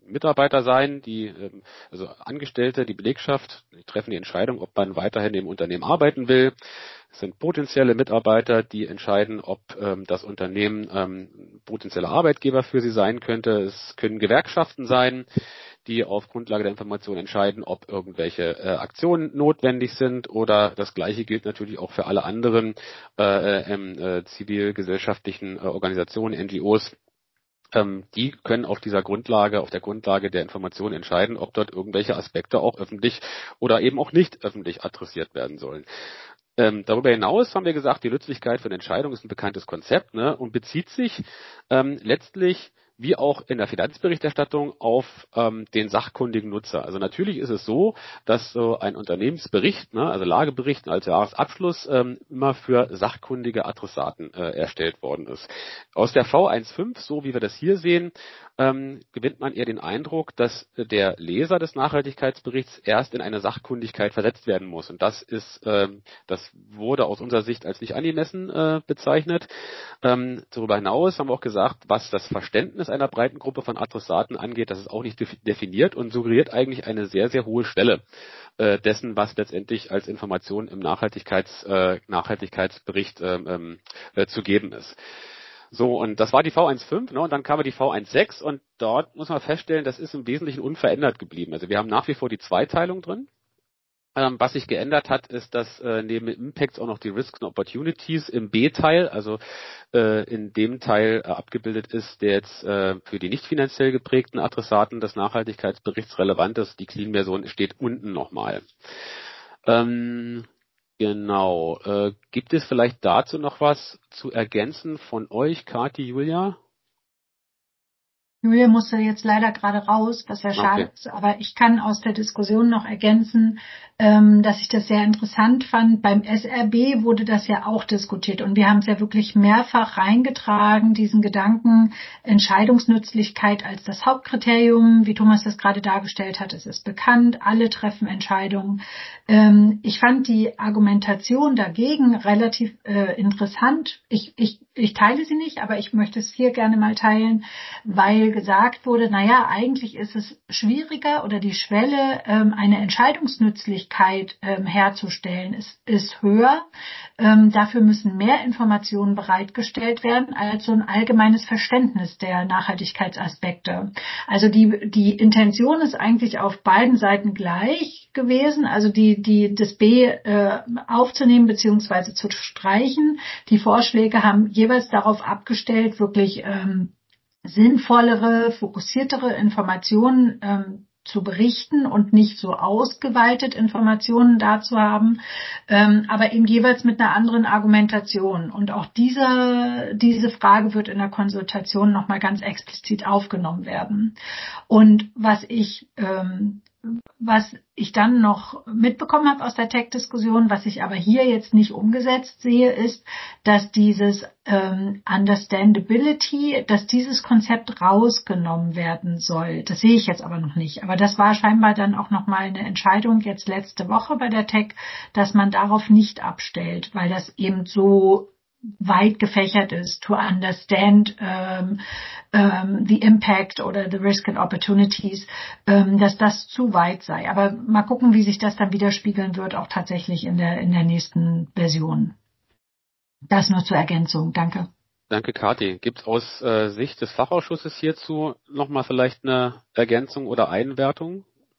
Mitarbeiter sein, die ähm, also Angestellte, die Belegschaft, die treffen die Entscheidung, ob man weiterhin im Unternehmen arbeiten will. Es sind potenzielle Mitarbeiter, die entscheiden, ob ähm, das Unternehmen ähm, potenzieller Arbeitgeber für sie sein könnte. Es können Gewerkschaften sein, die auf Grundlage der Information entscheiden, ob irgendwelche äh, Aktionen notwendig sind, oder das Gleiche gilt natürlich auch für alle anderen äh, äh, äh, zivilgesellschaftlichen äh, Organisationen, N G Os. Ähm, die können auf dieser Grundlage, auf der Grundlage der Information entscheiden, ob dort irgendwelche Aspekte auch öffentlich oder eben auch nicht öffentlich adressiert werden sollen. Ähm, darüber hinaus haben wir gesagt, die Nützlichkeit von Entscheidungen ist ein bekanntes Konzept, ne, und bezieht sich ähm, letztlich wie auch in der Finanzberichterstattung auf ähm, den sachkundigen Nutzer. Also natürlich ist es so, dass so ein Unternehmensbericht, ne, also Lagebericht als Jahresabschluss, ähm, immer für sachkundige Adressaten äh, erstellt worden ist. Aus der V eins Punkt fünf, so wie wir das hier sehen, ähm, gewinnt man eher den Eindruck, dass der Leser des Nachhaltigkeitsberichts erst in eine Sachkundigkeit versetzt werden muss. Und das ist, ähm, das wurde aus unserer Sicht als nicht angemessen äh, bezeichnet. Ähm, darüber hinaus haben wir auch gesagt, was das Verständnis einer breiten Gruppe von Adressaten angeht, das ist auch nicht definiert und suggeriert eigentlich eine sehr, sehr hohe Schwelle äh, dessen, was letztendlich als Information im Nachhaltigkeits, äh, Nachhaltigkeitsbericht ähm, äh, zu geben ist. So, und das war die V eins Punkt fünf, ne, und dann kam die V eins Punkt sechs, und dort muss man feststellen, das ist im Wesentlichen unverändert geblieben. Also wir haben nach wie vor die Zweiteilung drin. Ähm, was sich geändert hat, ist, dass äh, neben Impacts auch noch die Risks und Opportunities im B-Teil, also äh, in dem Teil äh, abgebildet ist, der jetzt äh, für die nicht finanziell geprägten Adressaten des Nachhaltigkeitsberichts relevant ist. Die Clean-Version steht unten nochmal. Ähm, genau. Äh, gibt es vielleicht dazu noch was zu ergänzen von euch, Kathi, Julia? Julia musste jetzt leider gerade raus, was ja schade Okay. ist, aber ich kann aus der Diskussion noch ergänzen, ähm, dass ich das sehr interessant fand. Beim S R B wurde das ja auch diskutiert, und wir haben es ja wirklich mehrfach reingetragen, diesen Gedanken Entscheidungsnützlichkeit als das Hauptkriterium, wie Thomas das gerade dargestellt hat. Es ist bekannt, alle treffen Entscheidungen. Ähm, ich fand die Argumentation dagegen relativ äh, interessant. Ich, ich, ich teile sie nicht, aber ich möchte es hier gerne mal teilen, weil gesagt wurde, naja, eigentlich ist es schwieriger, oder die Schwelle, ähm, eine Entscheidungsnützlichkeit ähm, herzustellen, ist, ist höher. Ähm, dafür müssen mehr Informationen bereitgestellt werden als so ein allgemeines Verständnis der Nachhaltigkeitsaspekte. Also die, die Intention ist eigentlich auf beiden Seiten gleich gewesen, also die, die, das B äh, aufzunehmen bzw. zu streichen. Die Vorschläge haben jeweils darauf abgestellt, wirklich ähm, sinnvollere, fokussiertere Informationen ähm, zu berichten und nicht so ausgeweitet Informationen dazu haben, ähm, aber eben jeweils mit einer anderen Argumentation. Und auch diese, diese Frage wird in der Konsultation nochmal ganz explizit aufgenommen werden. Und was ich ähm, was ich dann noch mitbekommen habe aus der Tech-Diskussion, was ich aber hier jetzt nicht umgesetzt sehe, ist, dass dieses ähm, Understandability, dass dieses Konzept rausgenommen werden soll. Das sehe ich jetzt aber noch nicht. Aber das war scheinbar dann auch nochmal eine Entscheidung jetzt letzte Woche bei der Tech, dass man darauf nicht abstellt, weil das eben so weit gefächert ist, to understand um, um, the impact oder the risk and opportunities, um, dass das zu weit sei. Aber mal gucken, wie sich das dann widerspiegeln wird, auch tatsächlich in der, in der nächsten Version. Das nur zur Ergänzung. Danke. Danke, Kathi. Gibt es aus äh, Sicht des Fachausschusses hierzu nochmal vielleicht eine Ergänzung oder Einwertung?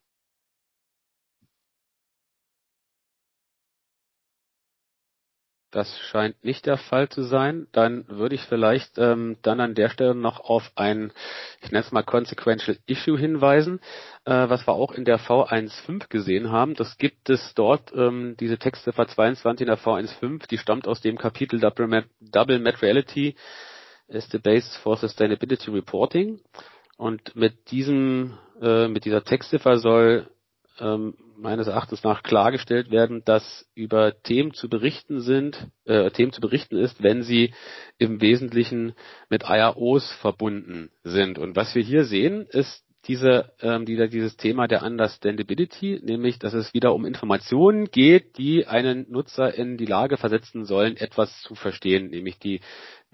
Das scheint nicht der Fall zu sein. Dann würde ich vielleicht ähm, dann an der Stelle noch auf ein, ich nenne es mal Consequential Issue hinweisen, äh, was wir auch in der V eins Punkt fünf gesehen haben. Das gibt es dort, ähm, diese Textziffer zweiundzwanzig in der V eins Punkt fünf, die stammt aus dem Kapitel Double, Double Materiality as the Basis for Sustainability Reporting. Und mit diesem, äh, mit dieser Textziffer soll ähm, meines Erachtens nach klargestellt werden, dass über Themen zu berichten sind, äh, Themen zu berichten ist, wenn sie im Wesentlichen mit I R Os verbunden sind. Und was wir hier sehen, ist diese, ähm, dieser, dieses Thema der Understandability, nämlich, dass es wieder um Informationen geht, die einen Nutzer in die Lage versetzen sollen, etwas zu verstehen, nämlich die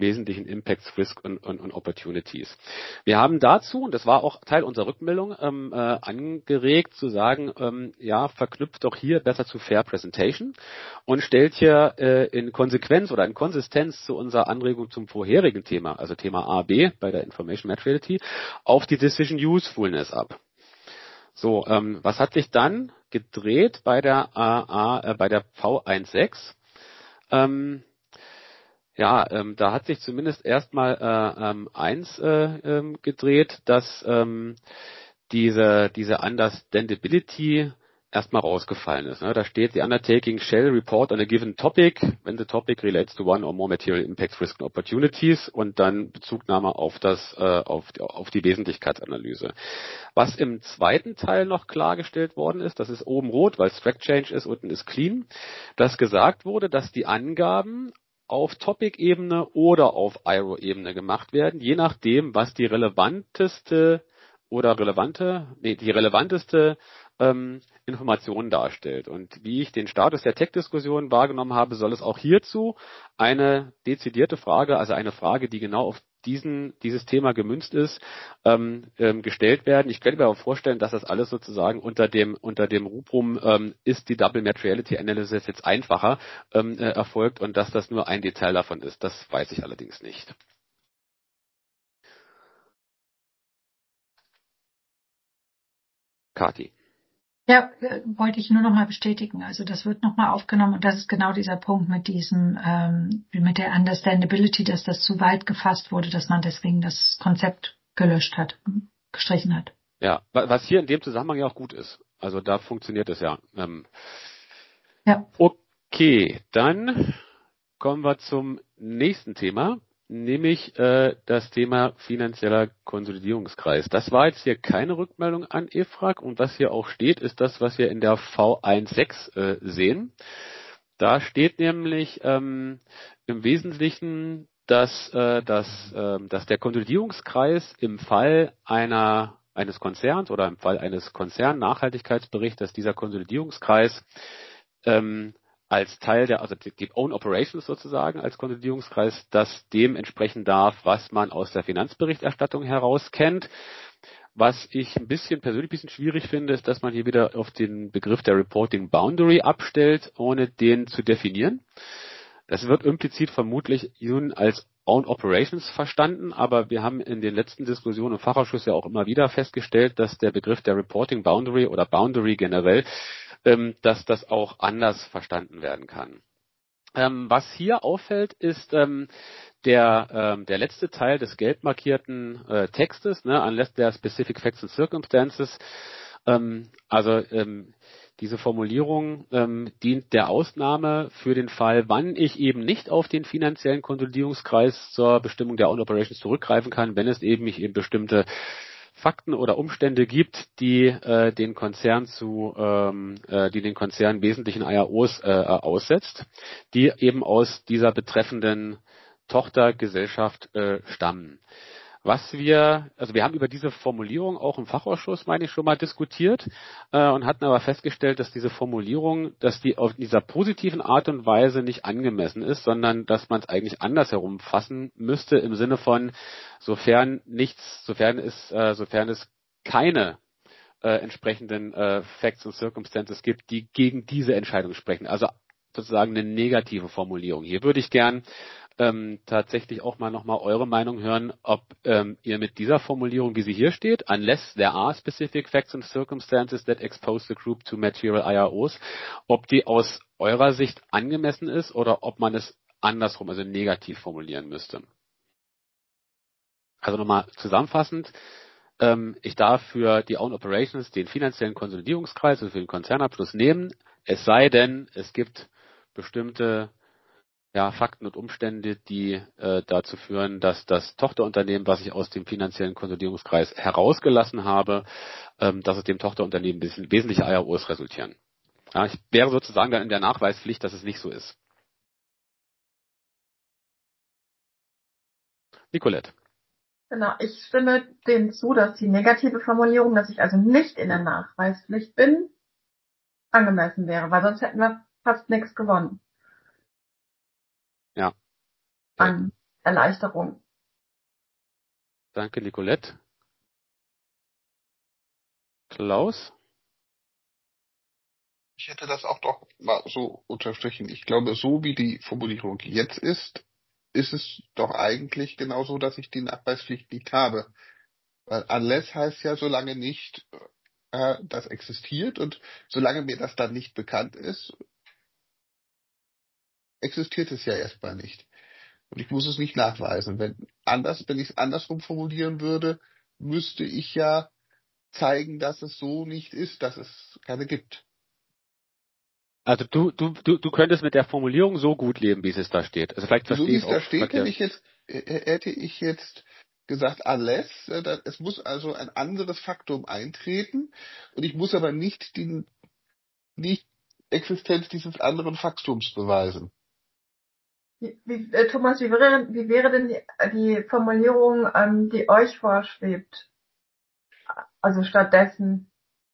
wesentlichen Impacts, Risk und, und, und Opportunities. Wir haben dazu, und das war auch Teil unserer Rückmeldung, ähm, äh, angeregt zu sagen, ähm, ja, verknüpft doch hier besser zu Fair Presentation und stellt hier äh, in Konsequenz oder in Konsistenz zu unserer Anregung zum vorherigen Thema, also Thema A B bei der Information Materiality, auf die Decision Usefulness ab. So, ähm, was hat sich dann gedreht bei der A A, äh, bei der V eins Punkt sechs? Ähm, ja, ähm, da hat sich zumindest erstmal äh, ähm, eins äh, ähm, gedreht, dass ähm, diese diese Understandability erstmal rausgefallen ist. Ne? Da steht, the undertaking shall report on a given topic, when the topic relates to one or more material impacts, risks and opportunities und dann Bezugnahme auf das äh, auf, auf die Wesentlichkeitsanalyse. Was im zweiten Teil noch klargestellt worden ist, das ist oben rot, weil es Track Change ist, unten ist clean, dass gesagt wurde, dass die Angaben auf Topic-Ebene oder auf I R O-Ebene gemacht werden, je nachdem, was die relevanteste oder relevante, nee, die relevanteste ähm, Information darstellt. Und wie ich den Status der Tech-Diskussion wahrgenommen habe, soll es auch hierzu eine dezidierte Frage, also eine Frage, die genau auf diesen, dieses Thema gemünzt ist, ähm, ähm, gestellt werden. Ich könnte mir auch vorstellen, dass das alles sozusagen unter dem unter dem Rubrum ähm, ist die Double Materiality Analysis jetzt einfacher ähm, äh, erfolgt und dass das nur ein Detail davon ist. Das weiß ich allerdings nicht. Kathi. Ja, äh, wollte ich nur noch mal bestätigen. Also das wird noch mal aufgenommen und das ist genau dieser Punkt mit diesem, ähm, mit der Understandability, dass das zu weit gefasst wurde, dass man deswegen das Konzept gelöscht hat, gestrichen hat. Ja, was hier in dem Zusammenhang ja auch gut ist. Also da funktioniert es ja. Ähm, ja. Okay, dann kommen wir zum nächsten Thema, nämlich äh, das Thema finanzieller Konsolidierungskreis. Das war jetzt hier keine Rückmeldung an E F R A G und was hier auch steht, ist das, was wir in der V eins Punkt sechs äh, sehen. Da steht nämlich ähm, im Wesentlichen, dass, äh, dass, äh, dass der Konsolidierungskreis im Fall einer eines Konzerns oder im Fall eines Konzern-Nachhaltigkeitsberichts, dass dieser Konsolidierungskreis ähm, als Teil der, also die Own Operations sozusagen als Konsolidierungskreis, das dem entsprechen darf, was man aus der Finanzberichterstattung heraus kennt. Was ich ein bisschen persönlich ein bisschen schwierig finde, ist, dass man hier wieder auf den Begriff der Reporting Boundary abstellt, ohne den zu definieren. Das wird implizit vermutlich nun als Own Operations verstanden, aber wir haben in den letzten Diskussionen im Fachausschuss ja auch immer wieder festgestellt, dass der Begriff der Reporting Boundary oder Boundary generell, ähm, dass das auch anders verstanden werden kann. Ähm, was hier auffällt, ist ähm, der, ähm, der letzte Teil des gelb markierten äh, Textes, ne, unless there are specific facts and circumstances. Ähm, also ähm, diese Formulierung ähm, dient der Ausnahme für den Fall, wann ich eben nicht auf den finanziellen Konsolidierungskreis zur Bestimmung der Own Operations zurückgreifen kann, wenn es eben mich eben bestimmte Fakten oder Umstände gibt, die äh, den Konzern zu, ähm, äh, die den Konzern wesentlichen I R Os äh, aussetzt, die eben aus dieser betreffenden Tochtergesellschaft äh, stammen. Was wir, also wir haben über diese Formulierung auch im Fachausschuss, meine ich, schon mal diskutiert äh, und hatten aber festgestellt, dass diese Formulierung, dass die auf dieser positiven Art und Weise nicht angemessen ist, sondern dass man es eigentlich andersherum fassen müsste im Sinne von, sofern nichts, sofern es, äh, sofern es keine äh, entsprechenden äh, Facts und Circumstances gibt, die gegen diese Entscheidung sprechen. Also sozusagen eine negative Formulierung. Hier würde ich gern ähm, tatsächlich auch mal nochmal eure Meinung hören, ob ähm, ihr mit dieser Formulierung, wie sie hier steht, unless there are specific facts and circumstances that expose the group to material I R Os, ob die aus eurer Sicht angemessen ist oder ob man es andersrum, also negativ formulieren müsste. Also nochmal zusammenfassend, ähm, ich darf für die Own Operations den finanziellen Konsolidierungskreis, also für den Konzernabschluss nehmen, es sei denn, es gibt bestimmte ja, Fakten und Umstände, die äh, dazu führen, dass das Tochterunternehmen, was ich aus dem finanziellen Konsolidierungskreis herausgelassen habe, ähm, dass es dem Tochterunternehmen wesentliche I R Os resultieren. Ja, ich wäre sozusagen dann in der Nachweispflicht, dass es nicht so ist. Nicolette. Genau, ich stimme dem zu, dass die negative Formulierung, dass ich also nicht in der Nachweispflicht bin, angemessen wäre, weil sonst hätten wir fast nichts gewonnen. Ja. An Erleichterung. Danke, Nicolette. Klaus? Ich hätte das auch doch mal so unterstrichen. Ich glaube, so wie die Formulierung jetzt ist, ist es doch eigentlich genauso, dass ich die Nachweispflicht nicht habe. Weil unless heißt ja, solange nicht äh, das existiert und solange mir das dann nicht bekannt ist, existiert es ja erstmal nicht. Und ich muss es nicht nachweisen. Wenn anders, wenn ich es andersrum formulieren würde, müsste ich ja zeigen, dass es so nicht ist, dass es keine gibt. Also du, du, du, du könntest mit der Formulierung so gut leben, wie es da steht. Also vielleicht So verstehe wie ich es es da auch steht, hätte verkehrt. ich jetzt, äh, hätte ich jetzt gesagt, unless, äh, da- es muss also ein anderes Faktum eintreten und ich muss aber nicht die Nicht-Existenz dieses anderen Faktums beweisen. Wie, wie, äh, Thomas, wie wäre, wie wäre denn die, die Formulierung, ähm, die euch vorschwebt? Also stattdessen.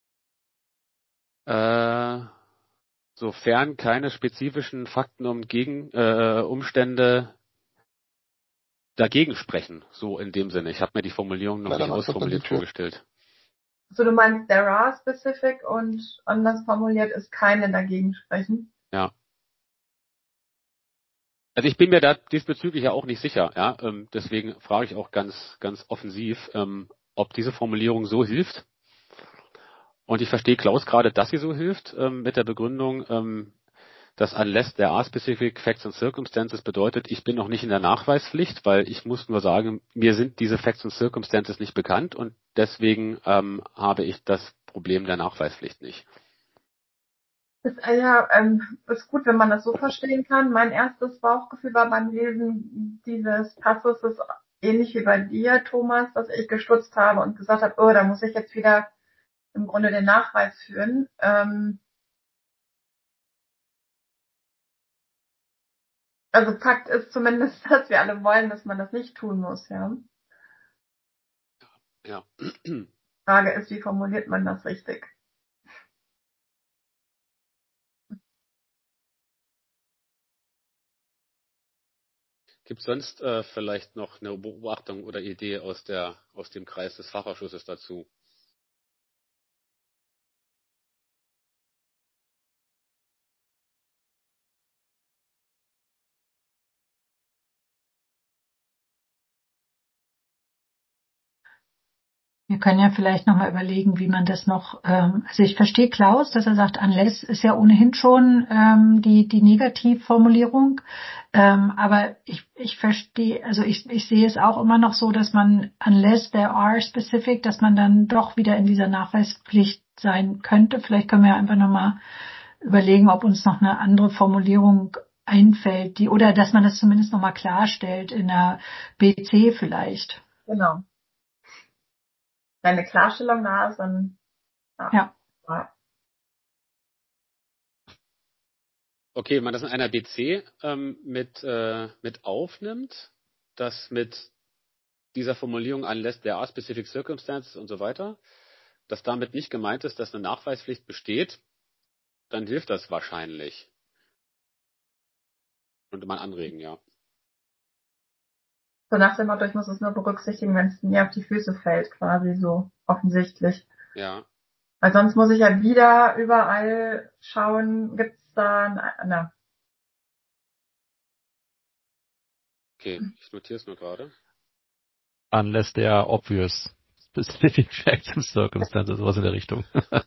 Äh, sofern keine spezifischen Fakten und Gegen, äh, Umstände dagegen sprechen, so in dem Sinne. Ich habe mir die Formulierung noch Na, nicht dann öffnet man die ausformuliert Tür. vorgestellt. So, du meinst, there are specific und anders formuliert ist keine dagegen sprechen. Ja. Also ich bin mir da diesbezüglich ja auch nicht sicher, ja. Ähm, deswegen frage ich auch ganz, ganz offensiv, ähm, ob diese Formulierung so hilft. Und ich verstehe Klaus gerade, dass sie so hilft, ähm, mit der Begründung, ähm, dass unless there are specific facts and circumstances bedeutet, ich bin noch nicht in der Nachweispflicht, weil ich muss nur sagen, mir sind diese Facts and Circumstances nicht bekannt und deswegen ähm, habe ich das Problem der Nachweispflicht nicht. Ist, äh, ja, ähm, ist gut, wenn man das so verstehen kann. Mein erstes Bauchgefühl war beim Lesen dieses Passus ist ähnlich wie bei dir, Thomas, dass ich gestutzt habe und gesagt habe, oh, da muss ich jetzt wieder im Grunde den Nachweis führen. Ähm, also Fakt ist zumindest, dass wir alle wollen, dass man das nicht tun muss, ja. Ja. Frage ist, wie formuliert man das richtig? Gibt es sonst äh, vielleicht noch eine Beobachtung oder Idee aus der aus dem Kreis des Fachausschusses dazu? Wir können ja vielleicht nochmal überlegen, wie man das noch, ähm, also ich verstehe Klaus, dass er sagt, unless ist ja ohnehin schon ähm, die, die Negativformulierung, ähm, aber ich, ich verstehe, also ich, ich sehe es auch immer noch so, dass man unless there are specific, dass man dann doch wieder in dieser Nachweispflicht sein könnte. Vielleicht können wir ja einfach nochmal überlegen, ob uns noch eine andere Formulierung einfällt, die, oder dass man das zumindest nochmal klarstellt in der B C vielleicht. Genau. Wenn eine Klarstellung da ist, dann ja. Ja. Okay, wenn man das in einer B C ähm, mit, äh, mit aufnimmt, das mit dieser Formulierung unless there are specific circumstances und so weiter, dass damit nicht gemeint ist, dass eine Nachweispflicht besteht, dann hilft das wahrscheinlich. Könnte man anregen, ja. So nach dem Motto, ich muss es nur berücksichtigen, wenn es mir auf die Füße fällt, quasi so offensichtlich. Ja. Weil sonst muss ich ja wieder überall schauen, gibt's da, na. Okay, ich notiere es nur gerade. Unless they are obvious specific facts and circumstances, sowas in der Richtung.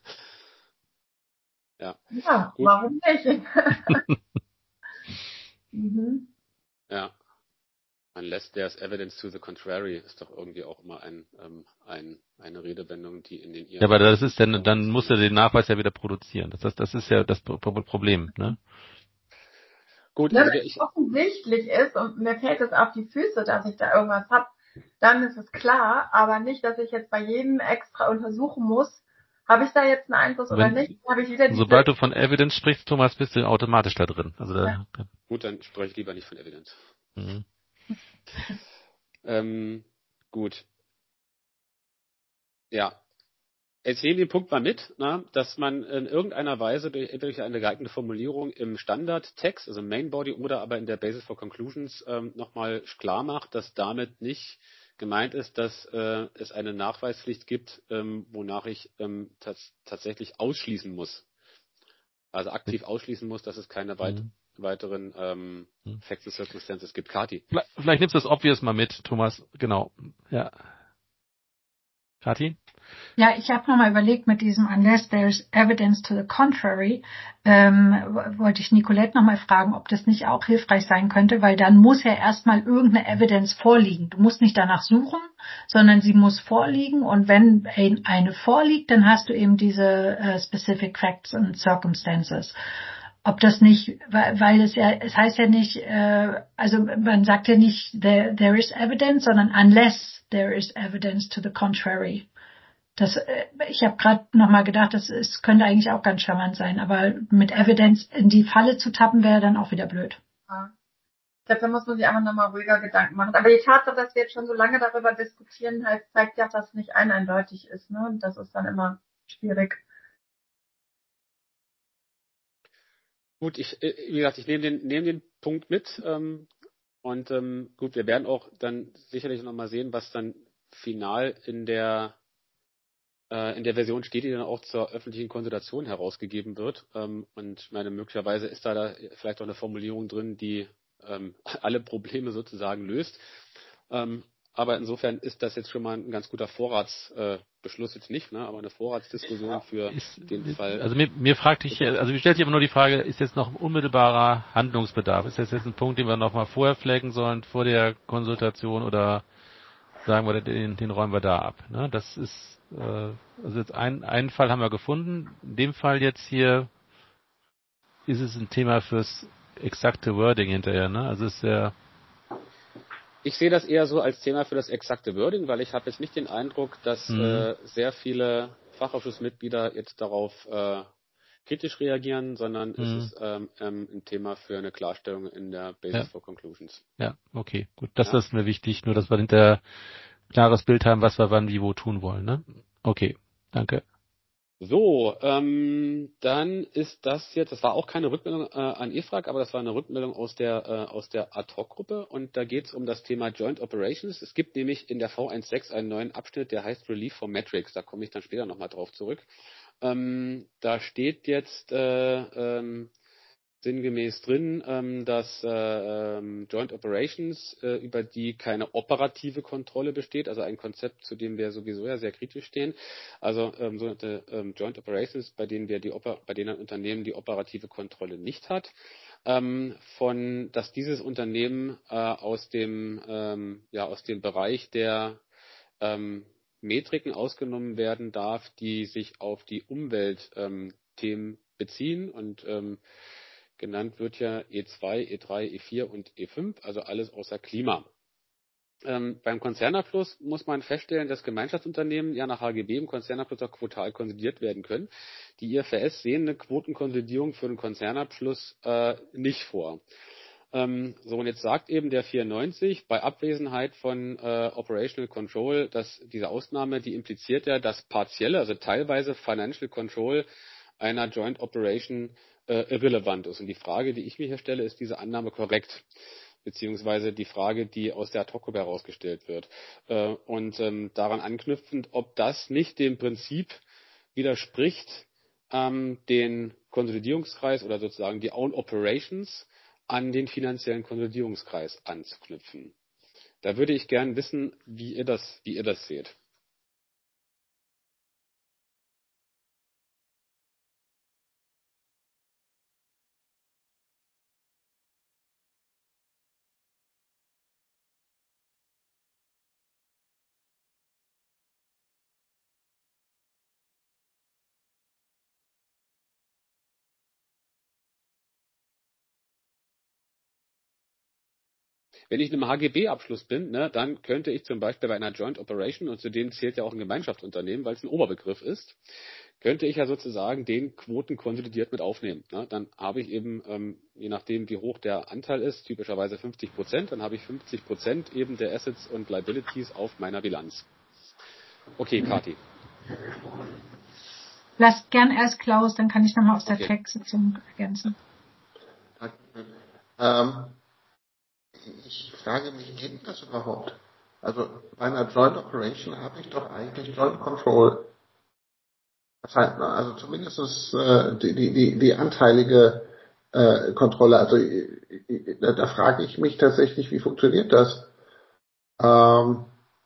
Ja. Ja, gut. Warum nicht? mhm. Ja. Unless there's evidence to the contrary ist doch irgendwie auch immer ein, ähm, ein, eine Redewendung, die in den Ja, aber das ist dann, dann muss er den Nachweis ja wieder produzieren. Das heißt, das ist ja das Problem, ne? Gut, Ne, also wenn der, es ich, offensichtlich ist und mir fällt es auf die Füße, dass ich da irgendwas hab, dann ist es klar, aber nicht, dass ich jetzt bei jedem extra untersuchen muss, habe ich da jetzt einen Einfluss oder Wenn, nicht, habe ich wieder diese... sobald du von Evidence sprichst, Thomas, bist du automatisch da drin. Also da, Ja. gut, dann spreche ich lieber nicht von Evidenz. Mhm. Ähm, gut. Ja. ich nehme den Punkt mal mit, ne, dass man in irgendeiner Weise durch, durch eine geeignete Formulierung im Standardtext, also im Mainbody oder aber in der Basis for Conclusions ähm, nochmal klar macht, dass damit nicht gemeint ist, dass äh, es eine Nachweispflicht gibt, ähm, wonach ich ähm, tats- tatsächlich ausschließen muss. Also aktiv ausschließen muss, dass es keine weit Mhm. weiteren ähm, Mhm. Facts and Circumstances gibt. Kati. Vielleicht, vielleicht nimmst du das Obvious mal mit, Thomas. Genau. Ja. Kati? Ja, ich habe nochmal überlegt mit diesem unless there's evidence to the contrary, ähm, w- wollte ich Nicolette nochmal fragen, ob das nicht auch hilfreich sein könnte, weil dann muss ja erstmal irgendeine Evidence vorliegen. Du musst nicht danach suchen, sondern sie muss vorliegen und wenn ein- eine vorliegt, dann hast du eben diese äh, specific facts and circumstances. Ob das nicht, weil, weil es ja, es heißt ja nicht, äh, also man sagt ja nicht there, there is evidence, sondern unless there is evidence to the contrary. Das, äh, ich habe gerade nochmal gedacht, das ist, könnte eigentlich auch ganz charmant sein, aber mit Evidence in die Falle zu tappen, wäre dann auch wieder blöd. Ja. Ich glaube, da muss man sich einfach nochmal ruhiger Gedanken machen. Aber die Tatsache, dass wir jetzt schon so lange darüber diskutieren, halt zeigt ja, dass es nicht eindeutig ist, ne? Und das ist dann immer schwierig. Gut, ich, äh, wie gesagt, ich nehme den, nehme den Punkt mit ähm, und ähm, gut, wir werden auch dann sicherlich nochmal sehen, was dann final in der äh, in der Version steht, die dann auch zur öffentlichen Konsultation herausgegeben wird. Ähm, und ich meine, möglicherweise ist da, da vielleicht auch eine Formulierung drin, die ähm, alle Probleme sozusagen löst. Ähm, aber insofern ist das jetzt schon mal ein ganz guter Vorratsbeschluss, äh, Beschluss jetzt nicht, ne, aber eine Vorratsdiskussion für Ist, den Fall. also mir, mir fragt ich, also mir stellt sich aber nur die Frage, ist jetzt noch unmittelbarer Handlungsbedarf? Ist das jetzt ein Punkt, den wir noch mal vorher flaggen sollen, vor der Konsultation, oder sagen wir, den, den räumen wir da ab? Ne? Das ist, äh, also jetzt ein, einen Fall haben wir gefunden. In dem Fall jetzt hier ist es ein Thema fürs exakte Wording hinterher, ne? Also ist ja, Ich sehe das eher so als Thema für das exakte Wording, weil ich habe jetzt nicht den Eindruck, dass mh, äh, sehr viele Fachausschussmitglieder jetzt darauf äh, kritisch reagieren, sondern es mh, ist ähm, ähm, ein Thema für eine Klarstellung in der Basis ja, for Conclusions. ja, okay, gut. Das Ja? ist mir wichtig, nur dass wir hinterher ein klares Bild haben, was wir wann, wie, wo tun wollen, ne? Okay, danke. So, ähm, dann ist das jetzt, das war auch keine Rückmeldung äh, an EFRAG, aber das war eine Rückmeldung aus der äh, aus der Ad-Hoc-Gruppe und da geht es um das Thema Joint Operations. Es gibt nämlich in der V eins Punkt sechs einen neuen Abschnitt, der heißt Relief for Metrics. Da komme ich dann später nochmal drauf zurück. Ähm, da steht jetzt äh, ähm, sinngemäß drin, ähm, dass äh, ähm, Joint Operations, äh, über die keine operative Kontrolle besteht, also ein Konzept, zu dem wir sowieso ja sehr kritisch stehen. Also ähm, sogenannte ähm, Joint Operations, bei denen wir die Oper bei denen ein Unternehmen die operative Kontrolle nicht hat, ähm, von dass dieses Unternehmen äh, aus dem ähm, ja aus dem Bereich der ähm, Metriken ausgenommen werden darf, die sich auf die Umweltthemen ähm, beziehen und ähm, genannt wird ja E zwei, E drei, E vier und E fünf, also alles außer Klima. Ähm, beim Konzernabschluss muss man feststellen, dass Gemeinschaftsunternehmen ja nach H G B im Konzernabschluss auch quotal konsolidiert werden können. Die I F R S sehen eine Quotenkonsolidierung für den Konzernabschluss äh, nicht vor. Ähm, so, und jetzt sagt eben der vierundneunzig, bei Abwesenheit von äh, Operational Control, dass diese Ausnahme, die impliziert ja, dass partielle, also teilweise Financial Control einer Joint Operation äh, irrelevant ist. Und die Frage, die ich mir hier stelle, ist diese Annahme korrekt? Beziehungsweise die Frage, die aus der Ad-Hoc-Gruppe herausgestellt wird. Äh, und ähm, daran anknüpfend, ob das nicht dem Prinzip widerspricht, ähm, den Konsolidierungskreis oder sozusagen die Own Operations an den finanziellen Konsolidierungskreis anzuknüpfen. Da würde ich gern wissen, wie ihr das, wie ihr das seht. Wenn ich in einem H G B-Abschluss bin, ne, dann könnte ich zum Beispiel bei einer Joint Operation, und zu denen zählt ja auch ein Gemeinschaftsunternehmen, weil es ein Oberbegriff ist, könnte ich ja sozusagen den Quoten konsolidiert mit aufnehmen. Ne? Dann habe ich eben, ähm, je nachdem wie hoch der Anteil ist, typischerweise fünfzig Prozent, dann habe ich fünfzig Prozent eben der Assets und Liabilities auf meiner Bilanz. Okay, Kati. Lass gern erst Klaus, dann kann ich nochmal aus der Okay. Tech-Sitzung ergänzen. Ähm, ich frage mich, geht das überhaupt? Also bei einer Joint Operation habe ich doch eigentlich Joint Control. Das heißt, also zumindest äh, die, die, die, die anteilige äh, Kontrolle. Also da, da frage ich mich tatsächlich, wie funktioniert das? Ähm,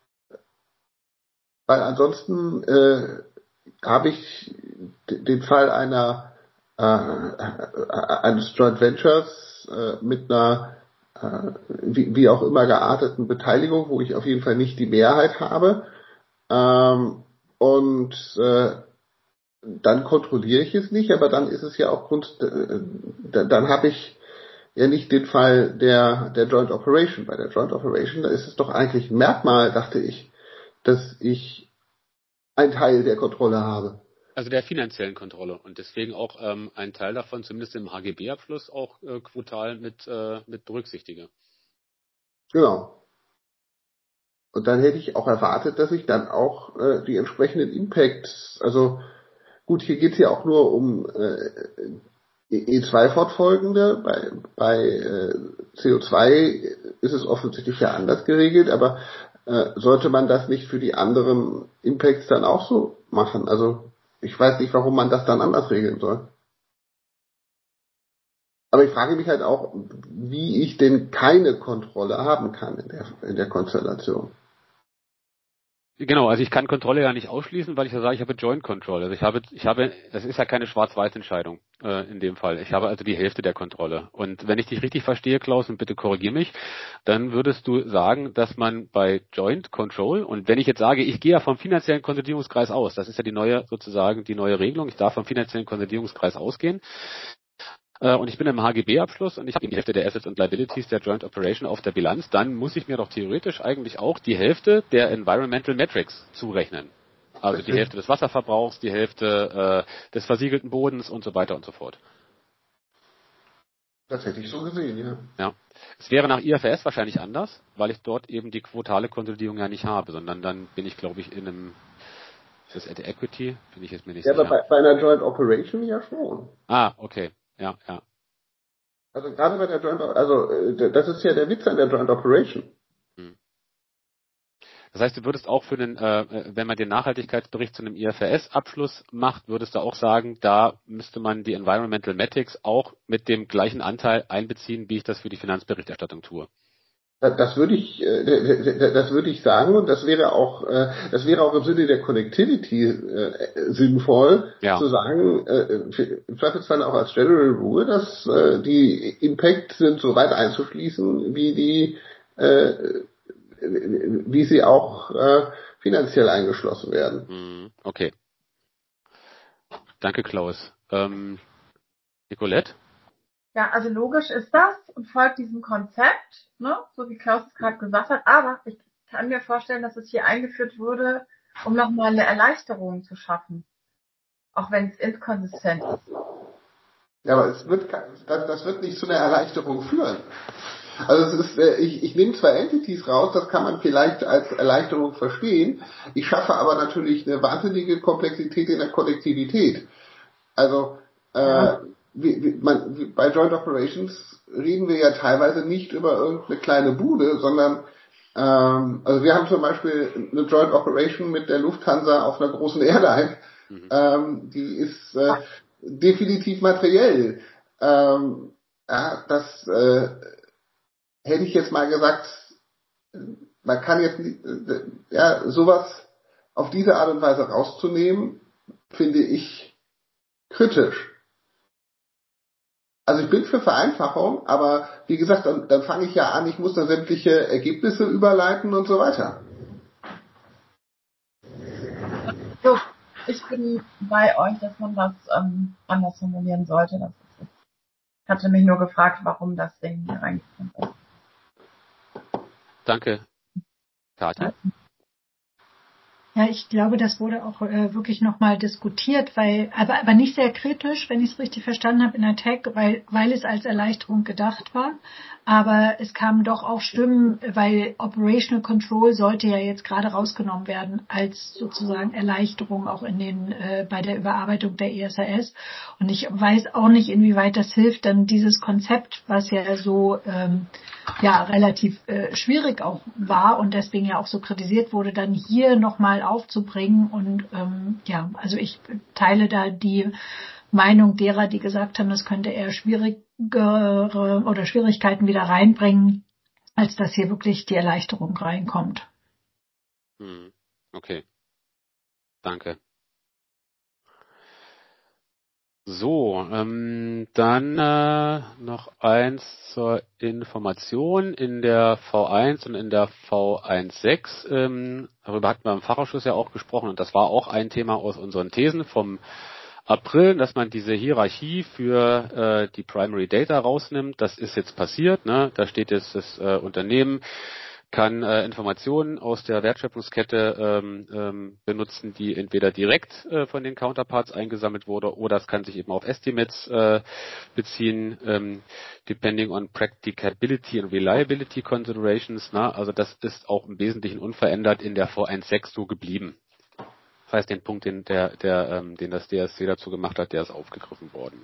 weil ansonsten äh, habe ich d- den Fall einer äh, eines Joint Ventures äh, mit einer äh, wie, wie auch immer gearteten Beteiligung, wo ich auf jeden Fall nicht die Mehrheit habe. Ähm, und äh, dann kontrolliere ich es nicht, aber dann ist es ja auch Grund, äh, dann habe ich ja nicht den Fall der der Joint Operation. Bei der Joint Operation, da ist es doch eigentlich ein Merkmal, dachte ich, dass ich einen Teil der Kontrolle habe. Also der finanziellen Kontrolle und deswegen auch ähm, ein Teil davon, zumindest im H G B-Abschluss, auch äh, quotal mit, äh, mit berücksichtige. Genau. Und dann hätte ich auch erwartet, dass ich dann auch äh, die entsprechenden Impacts, also gut, hier geht es ja auch nur um äh, E zwei fortfolgende, bei, bei äh, C O zwei ist es offensichtlich ja anders geregelt, aber äh, sollte man das nicht für die anderen Impacts dann auch so machen? Also ich weiß nicht, warum man das dann anders regeln soll. Aber ich frage mich halt auch, wie ich denn keine Kontrolle haben kann in der, in der Konstellation. Genau, also ich kann Kontrolle ja nicht ausschließen, weil ich ja sage, ich habe Joint Control. Also ich habe, ich habe, das ist ja keine Schwarz-Weiß-Entscheidung äh, in dem Fall. Ich habe also die Hälfte der Kontrolle. Und wenn ich dich richtig verstehe, Klaus, und bitte korrigier mich, dann würdest du sagen, dass man bei Joint Control, und wenn ich jetzt sage, ich gehe ja vom finanziellen Konsolidierungskreis aus, das ist ja die neue, sozusagen die neue Regelung, ich darf vom finanziellen Konsolidierungskreis ausgehen, und ich bin im H G B-Abschluss und ich habe die Hälfte der Assets und Liabilities der Joint Operation auf der Bilanz, dann muss ich mir doch theoretisch eigentlich auch die Hälfte der Environmental Metrics zurechnen. Also die Hälfte des Wasserverbrauchs, die Hälfte äh, des versiegelten Bodens und so weiter und so fort. Das hätte ich so gesehen, ja. Ja. Es wäre nach I F R S wahrscheinlich anders, weil ich dort eben die quotale Konsolidierung ja nicht habe, sondern dann bin ich, glaube ich, in einem, ist das at Equity? Bin ich jetzt mir nicht Ja, sicher. aber bei, bei einer Joint Operation ja schon. Ah, okay. Ja, ja. Also gerade bei der Joint, also äh, das ist ja der Witz an der Joint Operation. Das heißt, du würdest auch für den, äh, wenn man den Nachhaltigkeitsbericht zu einem I F R S-Abschluss macht, würdest du auch sagen, da müsste man die Environmental Metrics auch mit dem gleichen Anteil einbeziehen, wie ich das für die Finanzberichterstattung tue. Das würde ich, das würde ich sagen, und das wäre auch, das wäre auch im Sinne der Connectivity sinnvoll, Ja. zu sagen, im Zweifelsfall auch als General Rule, dass die Impacts sind so weit einzuschließen, wie die, wie sie auch finanziell eingeschlossen werden. Okay. Danke, Klaus. Ähm, Nicolette? Ja, also logisch ist das und folgt diesem Konzept, ne, so wie Klaus es gerade gesagt hat. Aber ich kann mir vorstellen, dass es hier eingeführt wurde, um nochmal eine Erleichterung zu schaffen. Auch wenn es inkonsistent ist. Ja, aber es wird, das, das wird nicht zu einer Erleichterung führen. Also es ist, ich, ich nehme zwar Entities raus, das kann man vielleicht als Erleichterung verstehen. Ich schaffe aber natürlich eine wahnsinnige Komplexität in der Konnektivität. Also äh, wie, wie, man, wie, bei Joint Operations reden wir ja teilweise nicht über irgendeine kleine Bude, sondern ähm, also wir haben zum Beispiel eine Joint Operation mit der Lufthansa auf einer großen Airline. Mhm. Ähm, die ist äh, definitiv materiell. Ähm, ja, das äh, hätte ich jetzt mal gesagt, man kann jetzt äh, ja sowas auf diese Art und Weise rauszunehmen, finde ich kritisch. Also ich bin für Vereinfachung, aber wie gesagt, dann, dann fange ich ja an, ich muss dann sämtliche Ergebnisse überleiten und so weiter. So, ich bin bei euch, dass man das ähm, anders formulieren sollte. Das ist, ich hatte mich nur gefragt, warum das Ding hier reingekommen ist. Danke, Kathi. Ja, ich glaube, das wurde auch äh, wirklich nochmal diskutiert, weil, aber, aber nicht sehr kritisch, wenn ich es richtig verstanden habe in der Tech, weil, weil es als Erleichterung gedacht war. Aber es kamen doch auch Stimmen, weil Operational Control sollte ja jetzt gerade rausgenommen werden als sozusagen Erleichterung auch in den äh, bei der Überarbeitung der E S R S. Und ich weiß auch nicht, inwieweit das hilft, dann dieses Konzept, was ja so ähm, ja relativ äh, schwierig auch war und deswegen ja auch so kritisiert wurde, dann hier nochmal aufzubringen. Und ähm, ja, also ich teile da die Meinung derer, die gesagt haben, das könnte eher schwierigere oder Schwierigkeiten wieder reinbringen, als dass hier wirklich die Erleichterung reinkommt. Hm. Okay, danke. So, ähm, dann äh, noch eins zur Information. In der V eins und in der V eins Punkt sechs, ähm, darüber hatten wir im Fachausschuss ja auch gesprochen und das war auch ein Thema aus unseren Thesen vom April, dass man diese Hierarchie für äh, die Primary Data rausnimmt. Das ist jetzt passiert. Ne? Da steht jetzt, das äh, Unternehmen kann äh, Informationen aus der Wertschöpfungskette ähm, ähm, benutzen, die entweder direkt äh, von den Counterparts eingesammelt wurde oder es kann sich eben auf Estimates äh, beziehen, ähm, depending on practicability and reliability considerations. Na? Also das ist auch im Wesentlichen unverändert in der V eins Punkt sechs so geblieben. Das heißt, den Punkt, den, der, der, ähm, den das D S C dazu gemacht hat, der ist aufgegriffen worden.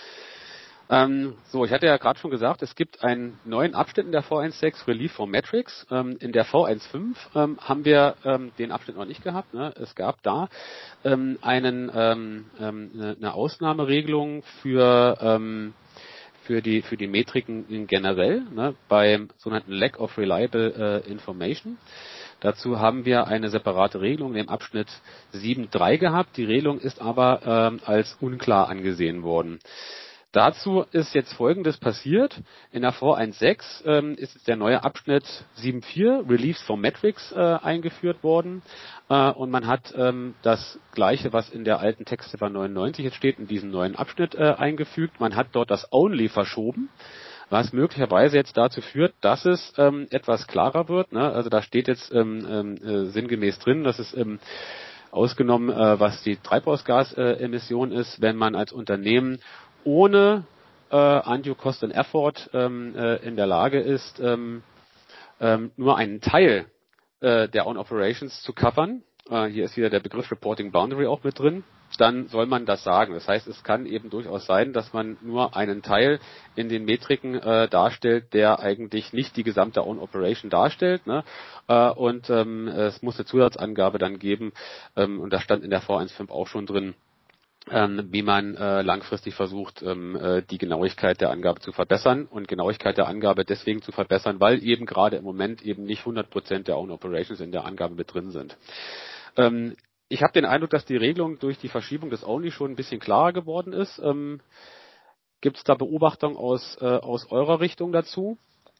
Ähm, so, ich hatte ja gerade schon gesagt, es gibt einen neuen Abschnitt in der V eins Punkt sechs, Relief from Metrics. Ähm, in der V eins Punkt fünf ähm, haben wir ähm, den Abschnitt noch nicht gehabt. Ne? Es gab da ähm, einen, ähm, ähm, eine Ausnahmeregelung für ähm, für die für die Metriken generell, ne, beim sogenannten Lack of Reliable äh, Information. Dazu haben wir eine separate Regelung im Abschnitt sieben Punkt drei gehabt. Die Regelung ist aber ähm, als unklar angesehen worden. Dazu ist jetzt Folgendes passiert. In der V eins Punkt sechs ähm, ist jetzt der neue Abschnitt sieben Punkt vier, Reliefs from Metrics, äh, eingeführt worden. Äh, und man hat ähm, das Gleiche, was in der alten Textziffer neunundneunzig jetzt steht, in diesen neuen Abschnitt äh, eingefügt. Man hat dort das Only verschoben, was möglicherweise jetzt dazu führt, dass es ähm, etwas klarer wird. Ne? Also da steht jetzt ähm, ähm, äh, sinngemäß drin, dass es ähm, ausgenommen, äh, was die Treibhausgasemission äh, ist, wenn man als Unternehmen ohne äh, Undue Cost and Effort ähm, äh, in der Lage ist, ähm, ähm, nur einen Teil äh, der Own Operations zu covern. Äh, hier ist wieder der Begriff Reporting Boundary auch mit drin. Dann soll man das sagen. Das heißt, es kann eben durchaus sein, dass man nur einen Teil in den Metriken äh, darstellt, der eigentlich nicht die gesamte Own Operation darstellt. Ne? Äh, und ähm, es muss eine Zusatzangabe dann geben, ähm, und das stand in der V eins Punkt fünf auch schon drin, ähm, wie man äh, langfristig versucht, ähm, äh, die Genauigkeit der Angabe zu verbessern und Genauigkeit der Angabe deswegen zu verbessern, weil eben gerade im Moment eben nicht hundert Prozent der Own Operations in der Angabe mit drin sind. Ähm, ich habe den Eindruck, dass die Regelung durch die Verschiebung des Only schon ein bisschen klarer geworden ist. Ähm, Gibt es da Beobachtungen aus, äh, aus eurer Richtung dazu?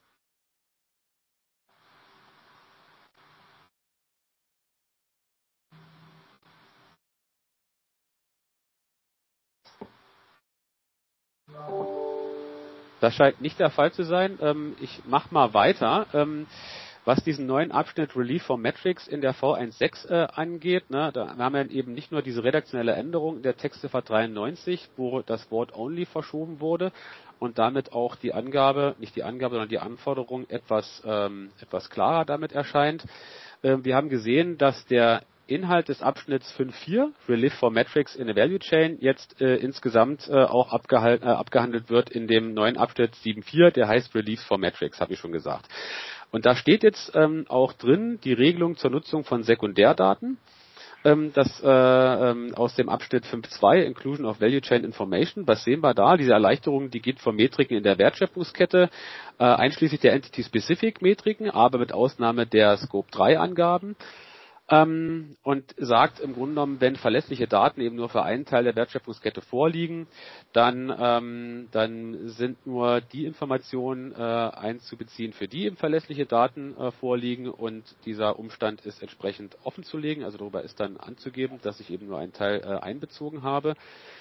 Das scheint nicht der Fall zu sein. Ähm, ich mache mal weiter. Ähm, was diesen neuen Abschnitt Relief from Metrics in der V eins Punkt sechs äh, angeht, ne, da haben wir eben nicht nur diese redaktionelle Änderung in der Textziffer dreiundneunzig, wo das Wort Only verschoben wurde und damit auch die Angabe, nicht die Angabe, sondern die Anforderung etwas, ähm, etwas klarer damit erscheint. Äh, wir haben gesehen, dass der Inhalt des Abschnitts fünf Punkt vier, Relief for Metrics in a Value Chain, jetzt äh, insgesamt äh, auch abgehal- äh, abgehandelt wird in dem neuen Abschnitt sieben Punkt vier, der heißt Relief for Metrics, habe ich schon gesagt. Und da steht jetzt ähm, auch drin die Regelung zur Nutzung von Sekundärdaten, ähm, das äh, ähm, aus dem Abschnitt fünf Punkt zwei, Inclusion of Value Chain Information. Was sehen wir da? Diese Erleichterung, die geht von Metriken in der Wertschöpfungskette, äh, einschließlich der Entity-Specific Metriken, aber mit Ausnahme der Scope drei Angaben. Ähm, und sagt im Grunde genommen, wenn verlässliche Daten eben nur für einen Teil der Wertschöpfungskette vorliegen, dann, ähm, dann sind nur die Informationen äh, einzubeziehen, für die eben verlässliche Daten äh, vorliegen, und dieser Umstand ist entsprechend offenzulegen, also darüber ist dann anzugeben, dass ich eben nur einen Teil äh, einbezogen habe.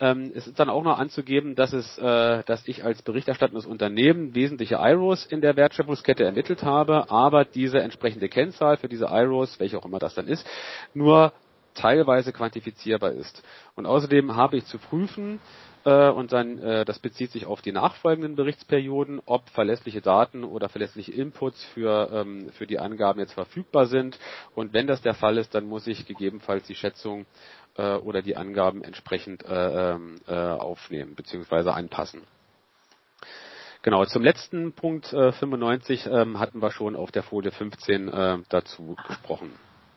Ähm, es ist dann auch noch anzugeben, dass es, äh, dass ich als berichterstattendes Unternehmen wesentliche I R Os in der Wertschöpfungskette ermittelt habe, aber diese entsprechende Kennzahl für diese I R Os, welche auch immer das dann ist, nur teilweise quantifizierbar ist. Und außerdem habe ich zu prüfen, äh, und dann, äh, das bezieht sich auf die nachfolgenden Berichtsperioden, ob verlässliche Daten oder verlässliche Inputs für, ähm, für die Angaben jetzt verfügbar sind. Und wenn das der Fall ist, dann muss ich gegebenenfalls die Schätzung äh, oder die Angaben entsprechend äh, äh, aufnehmen bzw. anpassen. Genau, zum letzten Punkt äh, fünfundneunzig ähm, hatten wir schon auf der Folie fünfzehn äh, dazu gesprochen.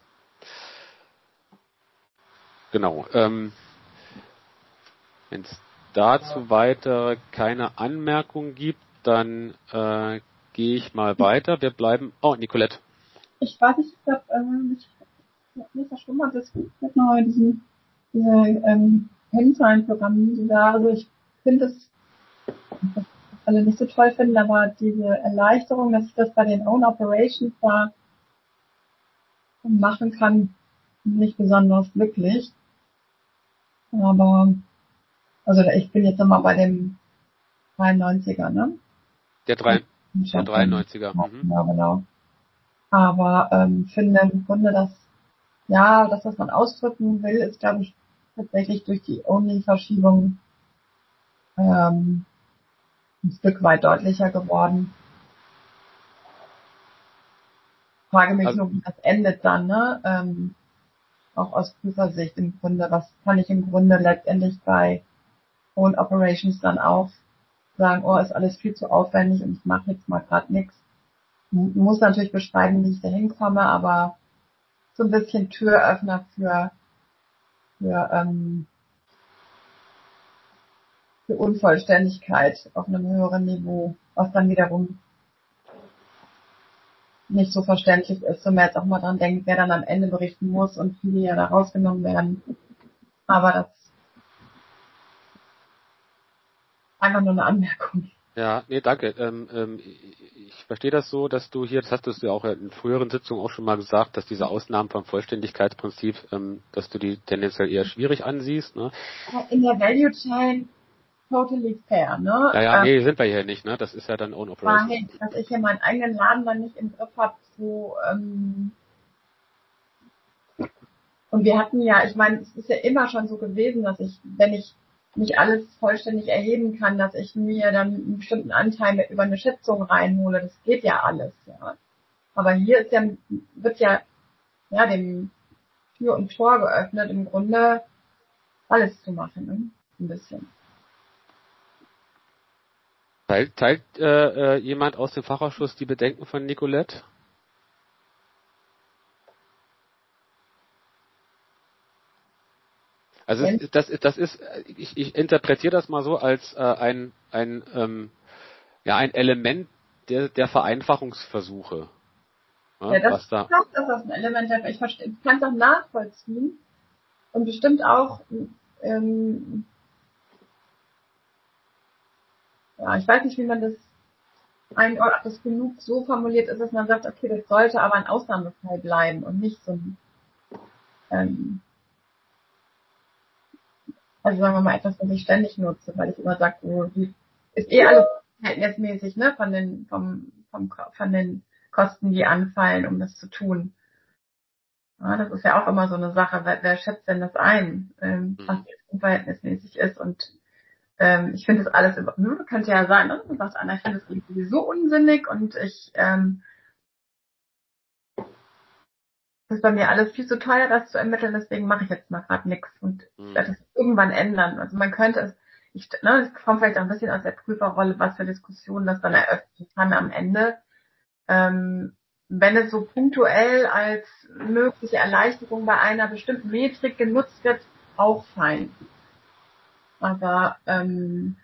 Genau. Ähm, Wenn es dazu weitere keine Anmerkungen gibt, dann äh, gehe ich mal weiter. Wir bleiben. Oh, Nicolette. Ich weiß nicht, ich glaube, ähm, ich mir verschwummert das mit noch diesen diese ähm, Kennzahlenprogramm da. Also ich finde es, das alle nicht so toll finden, aber diese Erleichterung, dass ich das bei den Own Operations da machen kann, nicht besonders glücklich. Aber also ich bin jetzt nochmal bei dem dreiundneunziger, ne? Der, drei, der dreiundneunziger. Mhm. Ja, genau. Aber ähm, finde im Grunde, dass ja, das, was man ausdrücken will, ist, glaube ich, tatsächlich durch die Only-Verschiebung ähm, ein Stück weit deutlicher geworden. Frage mich Also, nur, wie das endet dann, ne? Ähm, auch aus Prüfersicht im Grunde. Was kann ich im Grunde letztendlich bei Own Operations dann auch sagen, oh, ist alles viel zu aufwendig und ich mache jetzt mal gerade nichts. Muss natürlich beschreiben, wie ich da hinkomme, aber so ein bisschen Türöffner für für, ähm, für Unvollständigkeit auf einem höheren Niveau, was dann wiederum nicht so verständlich ist, wenn man jetzt auch mal dran denkt, wer dann am Ende berichten muss und viele ja da rausgenommen werden. Aber das ist einfach nur eine Anmerkung. ja, nee, danke. Ähm, ähm, ich verstehe das so, dass du hier, das hast du ja auch in früheren Sitzungen auch schon mal gesagt, dass diese Ausnahmen vom Vollständigkeitsprinzip, ähm, dass du die tendenziell eher schwierig ansiehst. Ne? In der Value Chain totally fair, ne? Ja, ja, nee, sind wir hier nicht, ne? Das ist ja dann Own Operations. Nein, dass ich hier meinen eigenen Laden dann nicht im Griff habe, so, ähm, und wir hatten ja, ich meine, es ist ja immer schon so gewesen, dass ich, wenn ich nicht alles vollständig erheben kann, dass ich mir dann einen bestimmten Anteil mit über eine Schätzung reinhole. Das geht ja alles, ja. Aber hier ist ja, wird ja, ja, dem Tür und Tor geöffnet, im Grunde alles zu machen, ne? Ein bisschen. Teilt, teilt äh, äh, jemand aus dem Fachausschuss die Bedenken von Nicolette? Also es, das, das ist, ich, ich interpretiere das mal so als äh, ein, ein, ähm, ja, ein Element der, der Vereinfachungsversuche. Ja, Ja, das was da ist das, das ist ein Element, der, ich verstehe, ich kann es auch nachvollziehen und bestimmt auch, ähm, ja, ich weiß nicht, wie man das einordnet, ob das genug so formuliert ist, dass man sagt, okay, das sollte aber ein Ausnahmefall bleiben und nicht so ein, ähm, also sagen wir mal etwas, was ich ständig nutze, weil ich immer sage, oh, die ist eh alles verhältnismäßig, ne, von den, vom, vom, von den Kosten, die anfallen, um das zu tun. Ja, das ist ja auch immer so eine Sache, wer, wer schätzt denn das ein, ähm, was jetzt unverhältnismäßig ist und ähm, ich finde das alles, ne, könnte ja sein, ne, man sagt einer, ich finde das sowieso unsinnig und ich, ähm, das ist bei mir alles viel zu teuer, das zu ermitteln, deswegen mache ich jetzt mal gerade nichts und ich werde es irgendwann ändern. Also man könnte es, ich, ne, das kommt vielleicht auch ein bisschen aus der Prüferrolle, was für Diskussionen das dann eröffnen kann am Ende. Ähm, wenn es so punktuell als mögliche Erleichterung bei einer bestimmten Metrik genutzt wird, auch fein. Aber ähm,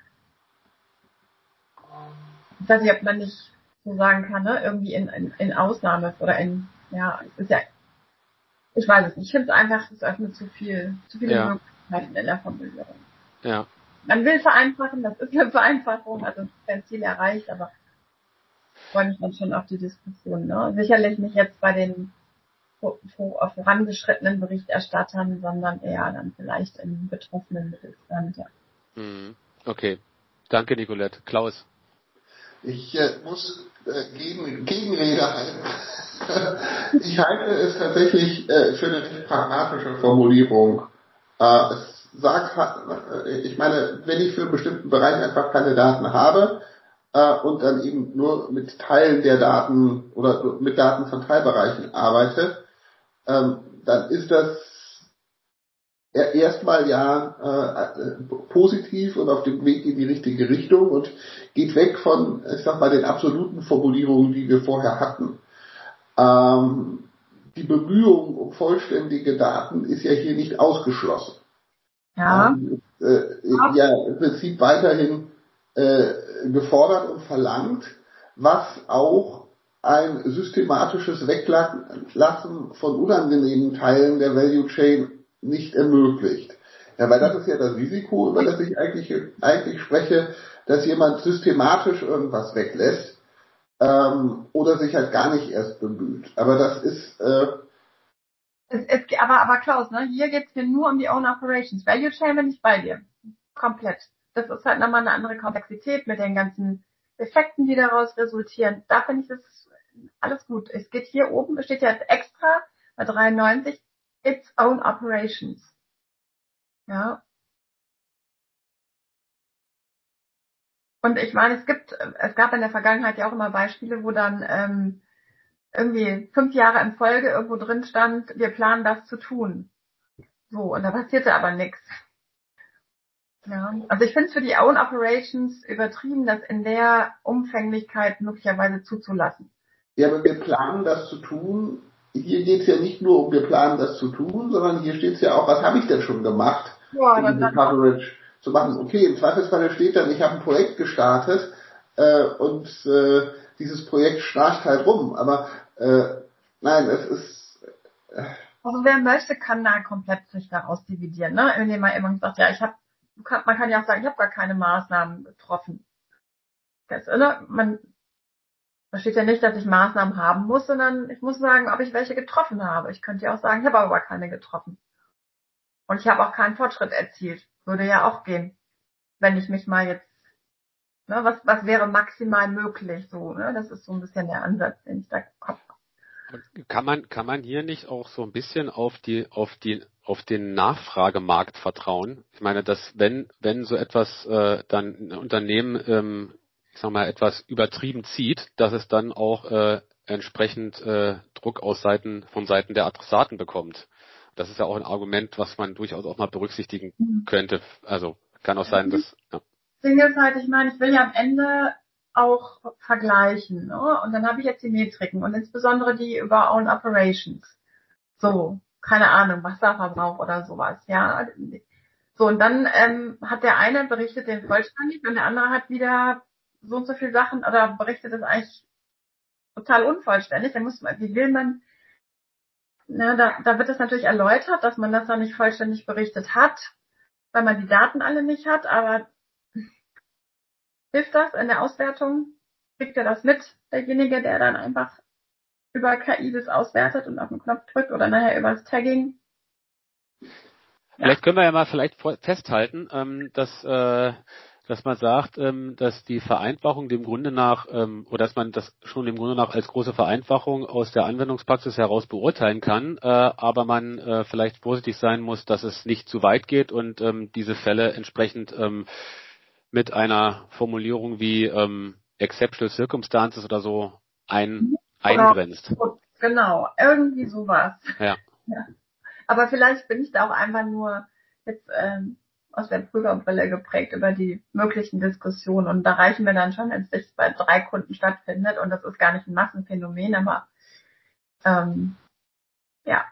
ich weiß nicht, ob man nicht so sagen kann, ne, irgendwie in, in, in Ausnahme oder in, ja, es ist ja, ich weiß es nicht. Ich finde es einfach, es öffnet zu viel, zu viele ja. Möglichkeiten in der Formulierung. Ja. Man will vereinfachen, das ist eine Vereinfachung, also kein Ziel erreicht, aber ich freue mich dann schon auf die Diskussion. Ne? Sicherlich nicht jetzt bei den vor, vorangeschrittenen Berichterstattern, sondern eher dann vielleicht im betroffenen Mittelstand. Ja. Okay, danke Nicolette. Klaus? Ich äh, muss äh, gegen, Gegenrede halten. Ich halte es tatsächlich äh, für eine recht pragmatische Formulierung. Äh, es sagt, äh, ich meine, wenn ich für einen bestimmten Bereich einfach keine Daten habe äh, und dann eben nur mit Teilen der Daten oder mit Daten von Teilbereichen arbeite, ähm, dann ist das erstmal ja äh, positiv und auf dem Weg in die richtige Richtung und geht weg von, ich sag mal, den absoluten Formulierungen, die wir vorher hatten. Ähm, die Bemühung um vollständige Daten ist ja hier nicht ausgeschlossen. Ja. Ähm, äh, ja, im Prinzip weiterhin äh, gefordert und verlangt, was auch ein systematisches Weglassen von unangenehmen Teilen der Value Chain nicht ermöglicht. Ja, weil das ist ja das Risiko, über das ich eigentlich, eigentlich spreche, dass jemand systematisch irgendwas weglässt ähm, oder sich halt gar nicht erst bemüht. Aber das ist... Äh, es, es, aber, aber Klaus, ne, hier geht's mir nur um die Own Operations. Value Chain bin ich bei dir. Komplett. Das ist halt nochmal eine andere Komplexität mit den ganzen Effekten, die daraus resultieren. Da finde ich das alles gut. Es geht hier oben, es steht ja jetzt extra bei dreiundneunzig, its own operations. Ja. Und ich meine, es gibt, es gab in der Vergangenheit ja auch immer Beispiele, wo dann ähm, irgendwie fünf Jahre in Folge irgendwo drin stand, wir planen das zu tun. So, und da passierte aber nichts. Ja. Also ich finde es für die Own Operations übertrieben, das in der Umfänglichkeit möglicherweise zuzulassen. Ja, aber wir planen das zu tun. Hier geht es ja nicht nur um wir planen das zu tun, sondern hier steht es ja auch, was habe ich denn schon gemacht, ja, um diese Coverage zu machen. Okay, im Zweifelsfall steht dann, ich habe ein Projekt gestartet äh, und äh, dieses Projekt schnarcht halt rum. Aber äh, nein, es ist... Äh also wer möchte, kann da komplett sich daraus dividieren, ne? Indem man immer sagt, ja, ich habe, man kann ja auch sagen, ich habe gar keine Maßnahmen getroffen. Das, ne? Man Da steht ja nicht, dass ich Maßnahmen haben muss, sondern ich muss sagen, ob ich welche getroffen habe. Ich könnte ja auch sagen, ich habe aber keine getroffen. Und ich habe auch keinen Fortschritt erzielt. Würde ja auch gehen, wenn ich mich mal jetzt, ne, was, was wäre maximal möglich, so, ne? Das ist so ein bisschen der Ansatz, den ich da habe. Kann man, kann man hier nicht auch so ein bisschen auf die, auf die, auf den Nachfragemarkt vertrauen? Ich meine, dass wenn, wenn so etwas äh, dann ein Unternehmen ähm, ich sag mal, etwas übertrieben zieht, dass es dann auch äh, entsprechend äh, Druck aus Seiten, von Seiten der Adressaten bekommt. Das ist ja auch ein Argument, was man durchaus auch mal berücksichtigen könnte. Also kann auch sein, dass... Ja. Ding ist halt, ich meine, ich will ja am Ende auch vergleichen, ne? Und dann habe ich jetzt die Metriken und insbesondere die über Own Operations. So, keine Ahnung, Wasserverbrauch oder sowas, ja. So, und dann ähm, hat der eine berichtet den vollständig und der andere hat wieder so und so viele Sachen oder berichtet es eigentlich total unvollständig. Da muss man, wie will man, na, da, da wird es natürlich erläutert, dass man das noch nicht vollständig berichtet hat, weil man die Daten alle nicht hat, aber hilft das in der Auswertung? Kriegt er das mit, derjenige, der dann einfach über K I das auswertet und auf den Knopf drückt oder nachher über das Tagging? Vielleicht können wir ja mal vielleicht festhalten, ähm, dass äh, dass man sagt, ähm, dass die Vereinfachung dem Grunde nach ähm, oder dass man das schon dem Grunde nach als große Vereinfachung aus der Anwendungspraxis heraus beurteilen kann, äh, aber man äh, vielleicht vorsichtig sein muss, dass es nicht zu weit geht und ähm, diese Fälle entsprechend ähm, mit einer Formulierung wie ähm, exceptional circumstances oder so ein, eingrenzt. Genau, irgendwie sowas. Ja. Ja. Aber vielleicht bin ich da auch einfach nur jetzt ähm, aus der Prüferbrille geprägt über die möglichen Diskussionen. Und da reichen wir dann schon, wenn es sich bei drei Kunden stattfindet. Und das ist gar nicht ein Massenphänomen, aber ähm, ja.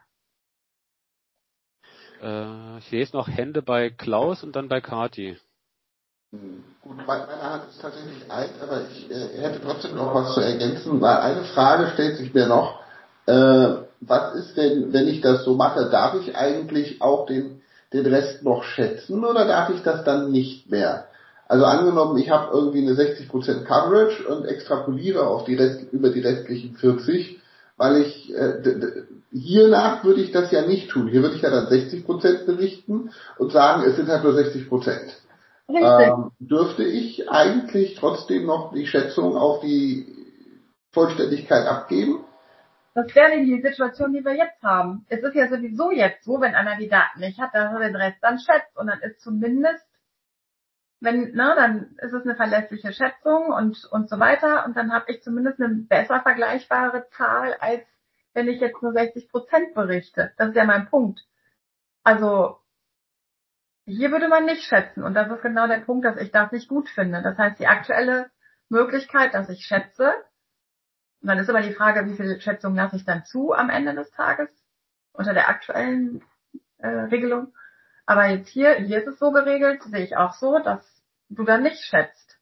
Äh, ich lese noch Hände bei Klaus und dann bei Kati. Hm. Gut, meine Hand ist tatsächlich alt, aber ich äh, hätte trotzdem noch was zu ergänzen, weil eine Frage stellt sich mir noch. Äh, was ist denn, wenn ich das so mache, darf ich eigentlich auch den, den Rest noch schätzen oder darf ich das dann nicht mehr? Also angenommen, ich habe irgendwie eine sechzig Prozent Coverage und extrapoliere auf die Rest, über die restlichen vierzig, weil ich äh, d- d- hiernach würde ich das ja nicht tun. Hier würde ich ja dann sechzig Prozent berichten und sagen, es sind halt nur sechzig Prozent. Ähm, dürfte ich eigentlich trotzdem noch die Schätzung auf die Vollständigkeit abgeben? Das wäre die Situation, die wir jetzt haben. Es ist ja sowieso jetzt so, wenn einer die Daten nicht hat, dass er den Rest dann schätzt. Und dann ist zumindest, wenn, ne, dann ist es eine verlässliche Schätzung und, und so weiter. Und dann habe ich zumindest eine besser vergleichbare Zahl, als wenn ich jetzt nur sechzig Prozent berichte. Das ist ja mein Punkt. Also, hier würde man nicht schätzen. Und das ist genau der Punkt, dass ich das nicht gut finde. Das heißt, die aktuelle Möglichkeit, dass ich schätze, und dann ist immer die Frage, wie viel Schätzungen lasse ich dann zu am Ende des Tages unter der aktuellen äh, Regelung. Aber jetzt hier, hier ist es so geregelt, sehe ich auch so, dass du dann nicht schätzt.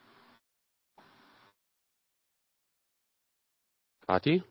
Kathi?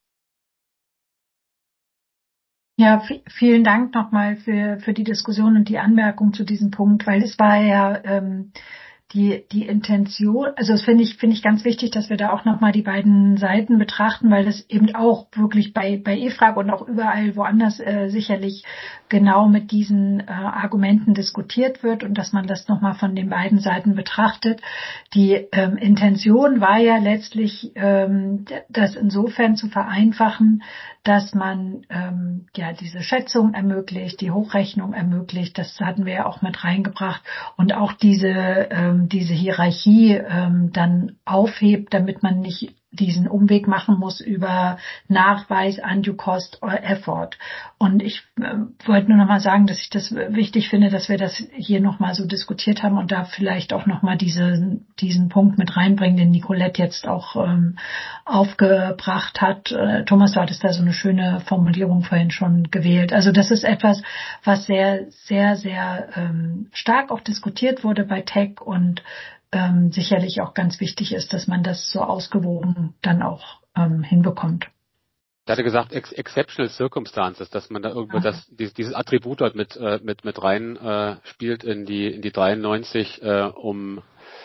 Ja, v- vielen Dank nochmal für, für die Diskussion und die Anmerkung zu diesem Punkt, weil es war ja ähm, die, die Intention, also das finde ich, finde ich ganz wichtig, dass wir da auch nochmal die beiden Seiten betrachten, weil das eben auch wirklich bei, bei E-Frag und auch überall woanders äh, sicherlich genau mit diesen äh, Argumenten diskutiert wird und dass man das nochmal von den beiden Seiten betrachtet. Die ähm, Intention war ja letztlich, ähm, das insofern zu vereinfachen, dass man ähm, ja diese Schätzung ermöglicht, die Hochrechnung ermöglicht. Das hatten wir ja auch mit reingebracht und auch diese ähm, diese Hierarchie ähm, dann aufhebt, damit man nicht diesen Umweg machen muss über Nachweis, Undue Cost or Effort. Und ich äh, wollte nur noch mal sagen, dass ich das wichtig finde, dass wir das hier noch mal so diskutiert haben und da vielleicht auch noch mal diese, diesen Punkt mit reinbringen, den Nicolette jetzt auch ähm, aufgebracht hat. Äh, Thomas, du hattest da so eine schöne Formulierung vorhin schon gewählt. Also das ist etwas, was sehr, sehr, sehr ähm, stark auch diskutiert wurde bei Tech und ähm, sicherlich auch ganz wichtig ist, dass man das so ausgewogen dann auch ähm, hinbekommt. Ich hatte gesagt, ex exceptional circumstances, dass man da irgendwo das, dieses, dieses Attribut dort mit, äh, mit, mit rein äh, spielt in die, in die dreiundneunzig, äh, um,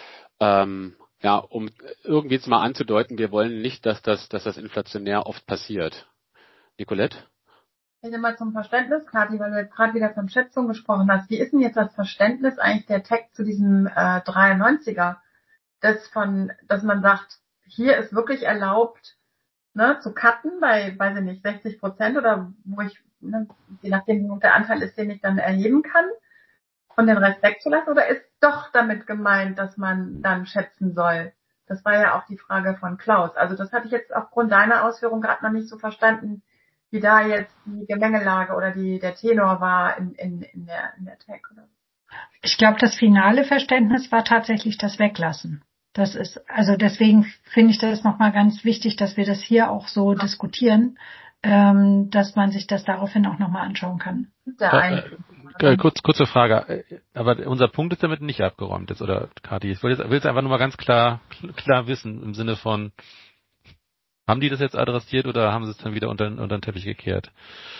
ähm, ja, um irgendwie jetzt mal anzudeuten, wir wollen nicht, dass das, dass das inflationär oft passiert. Nicolette? Ich mal zum Verständnis, Kathi, weil du jetzt gerade wieder von Schätzung gesprochen hast. Wie ist denn jetzt das Verständnis eigentlich der Tech zu diesem äh, dreiundneunziger? Das von, dass man sagt, hier ist wirklich erlaubt, ne, zu cutten bei, weiß ich nicht, sechzig Prozent oder wo ich, ne, je nachdem, wie der Anteil ist, den ich dann erheben kann und den Rest wegzulassen, oder ist doch damit gemeint, dass man dann schätzen soll? Das war ja auch die Frage von Klaus. Also das hatte ich jetzt aufgrund deiner Ausführung gerade noch nicht so verstanden, wie da jetzt die Gemengelage oder die, der Tenor war in, in, in der, in der Tech, oder? Ich glaube, das finale Verständnis war tatsächlich das Weglassen. Das ist, also deswegen finde ich das nochmal ganz wichtig, dass wir das hier auch so ja. diskutieren, ähm, dass man sich das daraufhin auch nochmal anschauen kann. Äh, äh, kurz, kurze Frage, aber unser Punkt ist damit nicht abgeräumt jetzt, oder Kathi? Ich will jetzt, will jetzt einfach nur mal ganz klar, klar wissen, im Sinne von, haben die das jetzt adressiert oder haben sie es dann wieder unter, unter den Teppich gekehrt?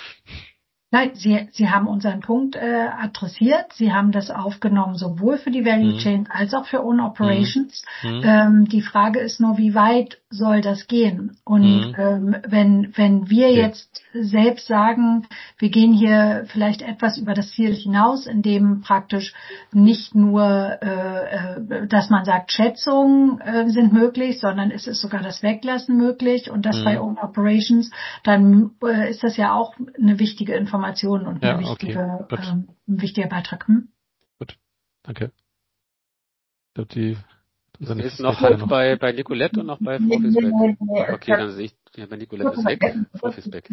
Nein, Sie, Sie haben unseren Punkt äh, adressiert. Sie haben das aufgenommen, sowohl für die Value mhm. Chain als auch für Own Operations. Mhm. Ähm, die Frage ist nur, wie weit soll das gehen? Und mhm. ähm, wenn wenn wir okay. jetzt selbst sagen, wir gehen hier vielleicht etwas über das Ziel hinaus, indem praktisch nicht nur, äh, dass man sagt, Schätzungen äh, sind möglich, sondern es ist sogar das Weglassen möglich und das mhm. bei Own Operations, dann äh, ist das ja auch eine wichtige Information. Informationen und ja, eine wichtige, okay. ähm, ein wichtiger Beitrag. Hm? Gut, danke. Ich glaube, die das ist noch halt noch. bei bei Nicolette und noch bei Frau Fisbeck. Okay, dann sehe ich, ja, bei Nicolette ist weg. Frau Fisbeck.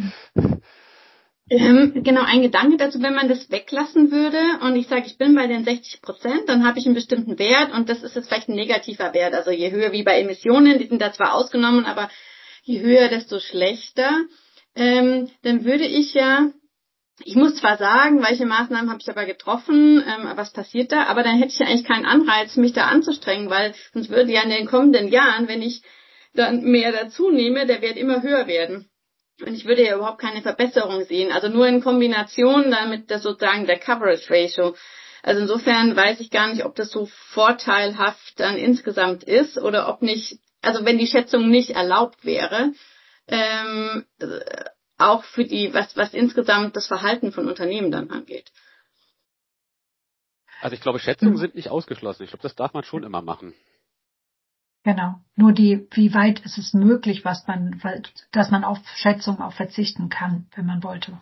Ähm, genau, ein Gedanke dazu, wenn man das weglassen würde und ich sage, ich bin bei den sechzig Prozent, dann habe ich einen bestimmten Wert und das ist jetzt vielleicht ein negativer Wert. Also je höher wie bei Emissionen, die sind da zwar ausgenommen, aber je höher, desto schlechter. Ähm, dann würde ich ja Ich muss zwar sagen, welche Maßnahmen habe ich aber getroffen, ähm, was passiert da, aber dann hätte ich ja eigentlich keinen Anreiz, mich da anzustrengen, weil sonst würde ja in den kommenden Jahren, wenn ich dann mehr dazu nehme, der Wert immer höher werden. Und ich würde ja überhaupt keine Verbesserung sehen. Also nur in Kombination damit das sozusagen der Coverage Ratio. Also insofern weiß ich gar nicht, ob das so vorteilhaft dann insgesamt ist oder ob nicht, also wenn die Schätzung nicht erlaubt wäre, ähm, auch für die, was, was insgesamt das Verhalten von Unternehmen dann angeht. Also ich glaube, Schätzungen sind nicht ausgeschlossen. Ich glaube, das darf man schon immer machen. Genau. Nur die, wie weit ist es möglich, was man, dass man auf Schätzungen auch verzichten kann, wenn man wollte.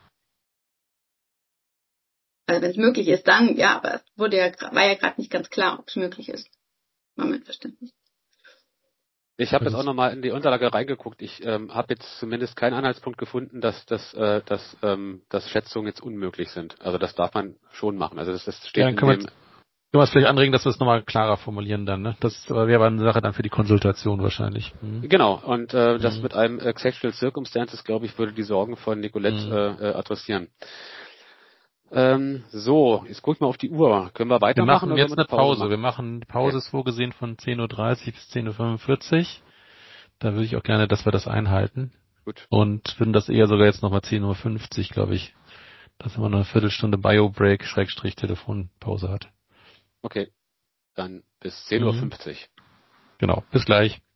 Also wenn es möglich ist, dann, ja, aber es wurde ja, war ja gerade nicht ganz klar, ob es möglich ist. Moment, Verständnis. Ich habe jetzt auch nochmal in die Unterlage reingeguckt. Ich ähm, habe jetzt zumindest keinen Anhaltspunkt gefunden, dass, dass, äh, dass, ähm, dass Schätzungen jetzt unmöglich sind. Also das darf man schon machen. Also das, das steht ja, dann in können dem... Wir, können wir es vielleicht anregen, dass wir es nochmal klarer formulieren dann. Ne? Das wäre aber eine Sache dann für die Konsultation wahrscheinlich. Mhm. Genau, und äh, das mhm. mit einem Exceptional Circumstances, glaube ich, würde die Sorgen von Nicolette mhm. äh, adressieren. Ähm, so, jetzt guck ich mal auf die Uhr. Können wir weitermachen? Wir machen jetzt eine Pause. Pause wir machen, die Pause okay. ist vorgesehen von zehn Uhr dreißig bis zehn Uhr fünfundvierzig. Da würde ich auch gerne, dass wir das einhalten. Gut. Und würden das eher sogar jetzt nochmal zehn Uhr fünfzig, glaube ich, dass man eine Viertelstunde Bio-Break, Schrägstrich, Telefonpause hat. Okay, dann bis zehn Uhr fünfzig. Mhm. Genau, bis gleich.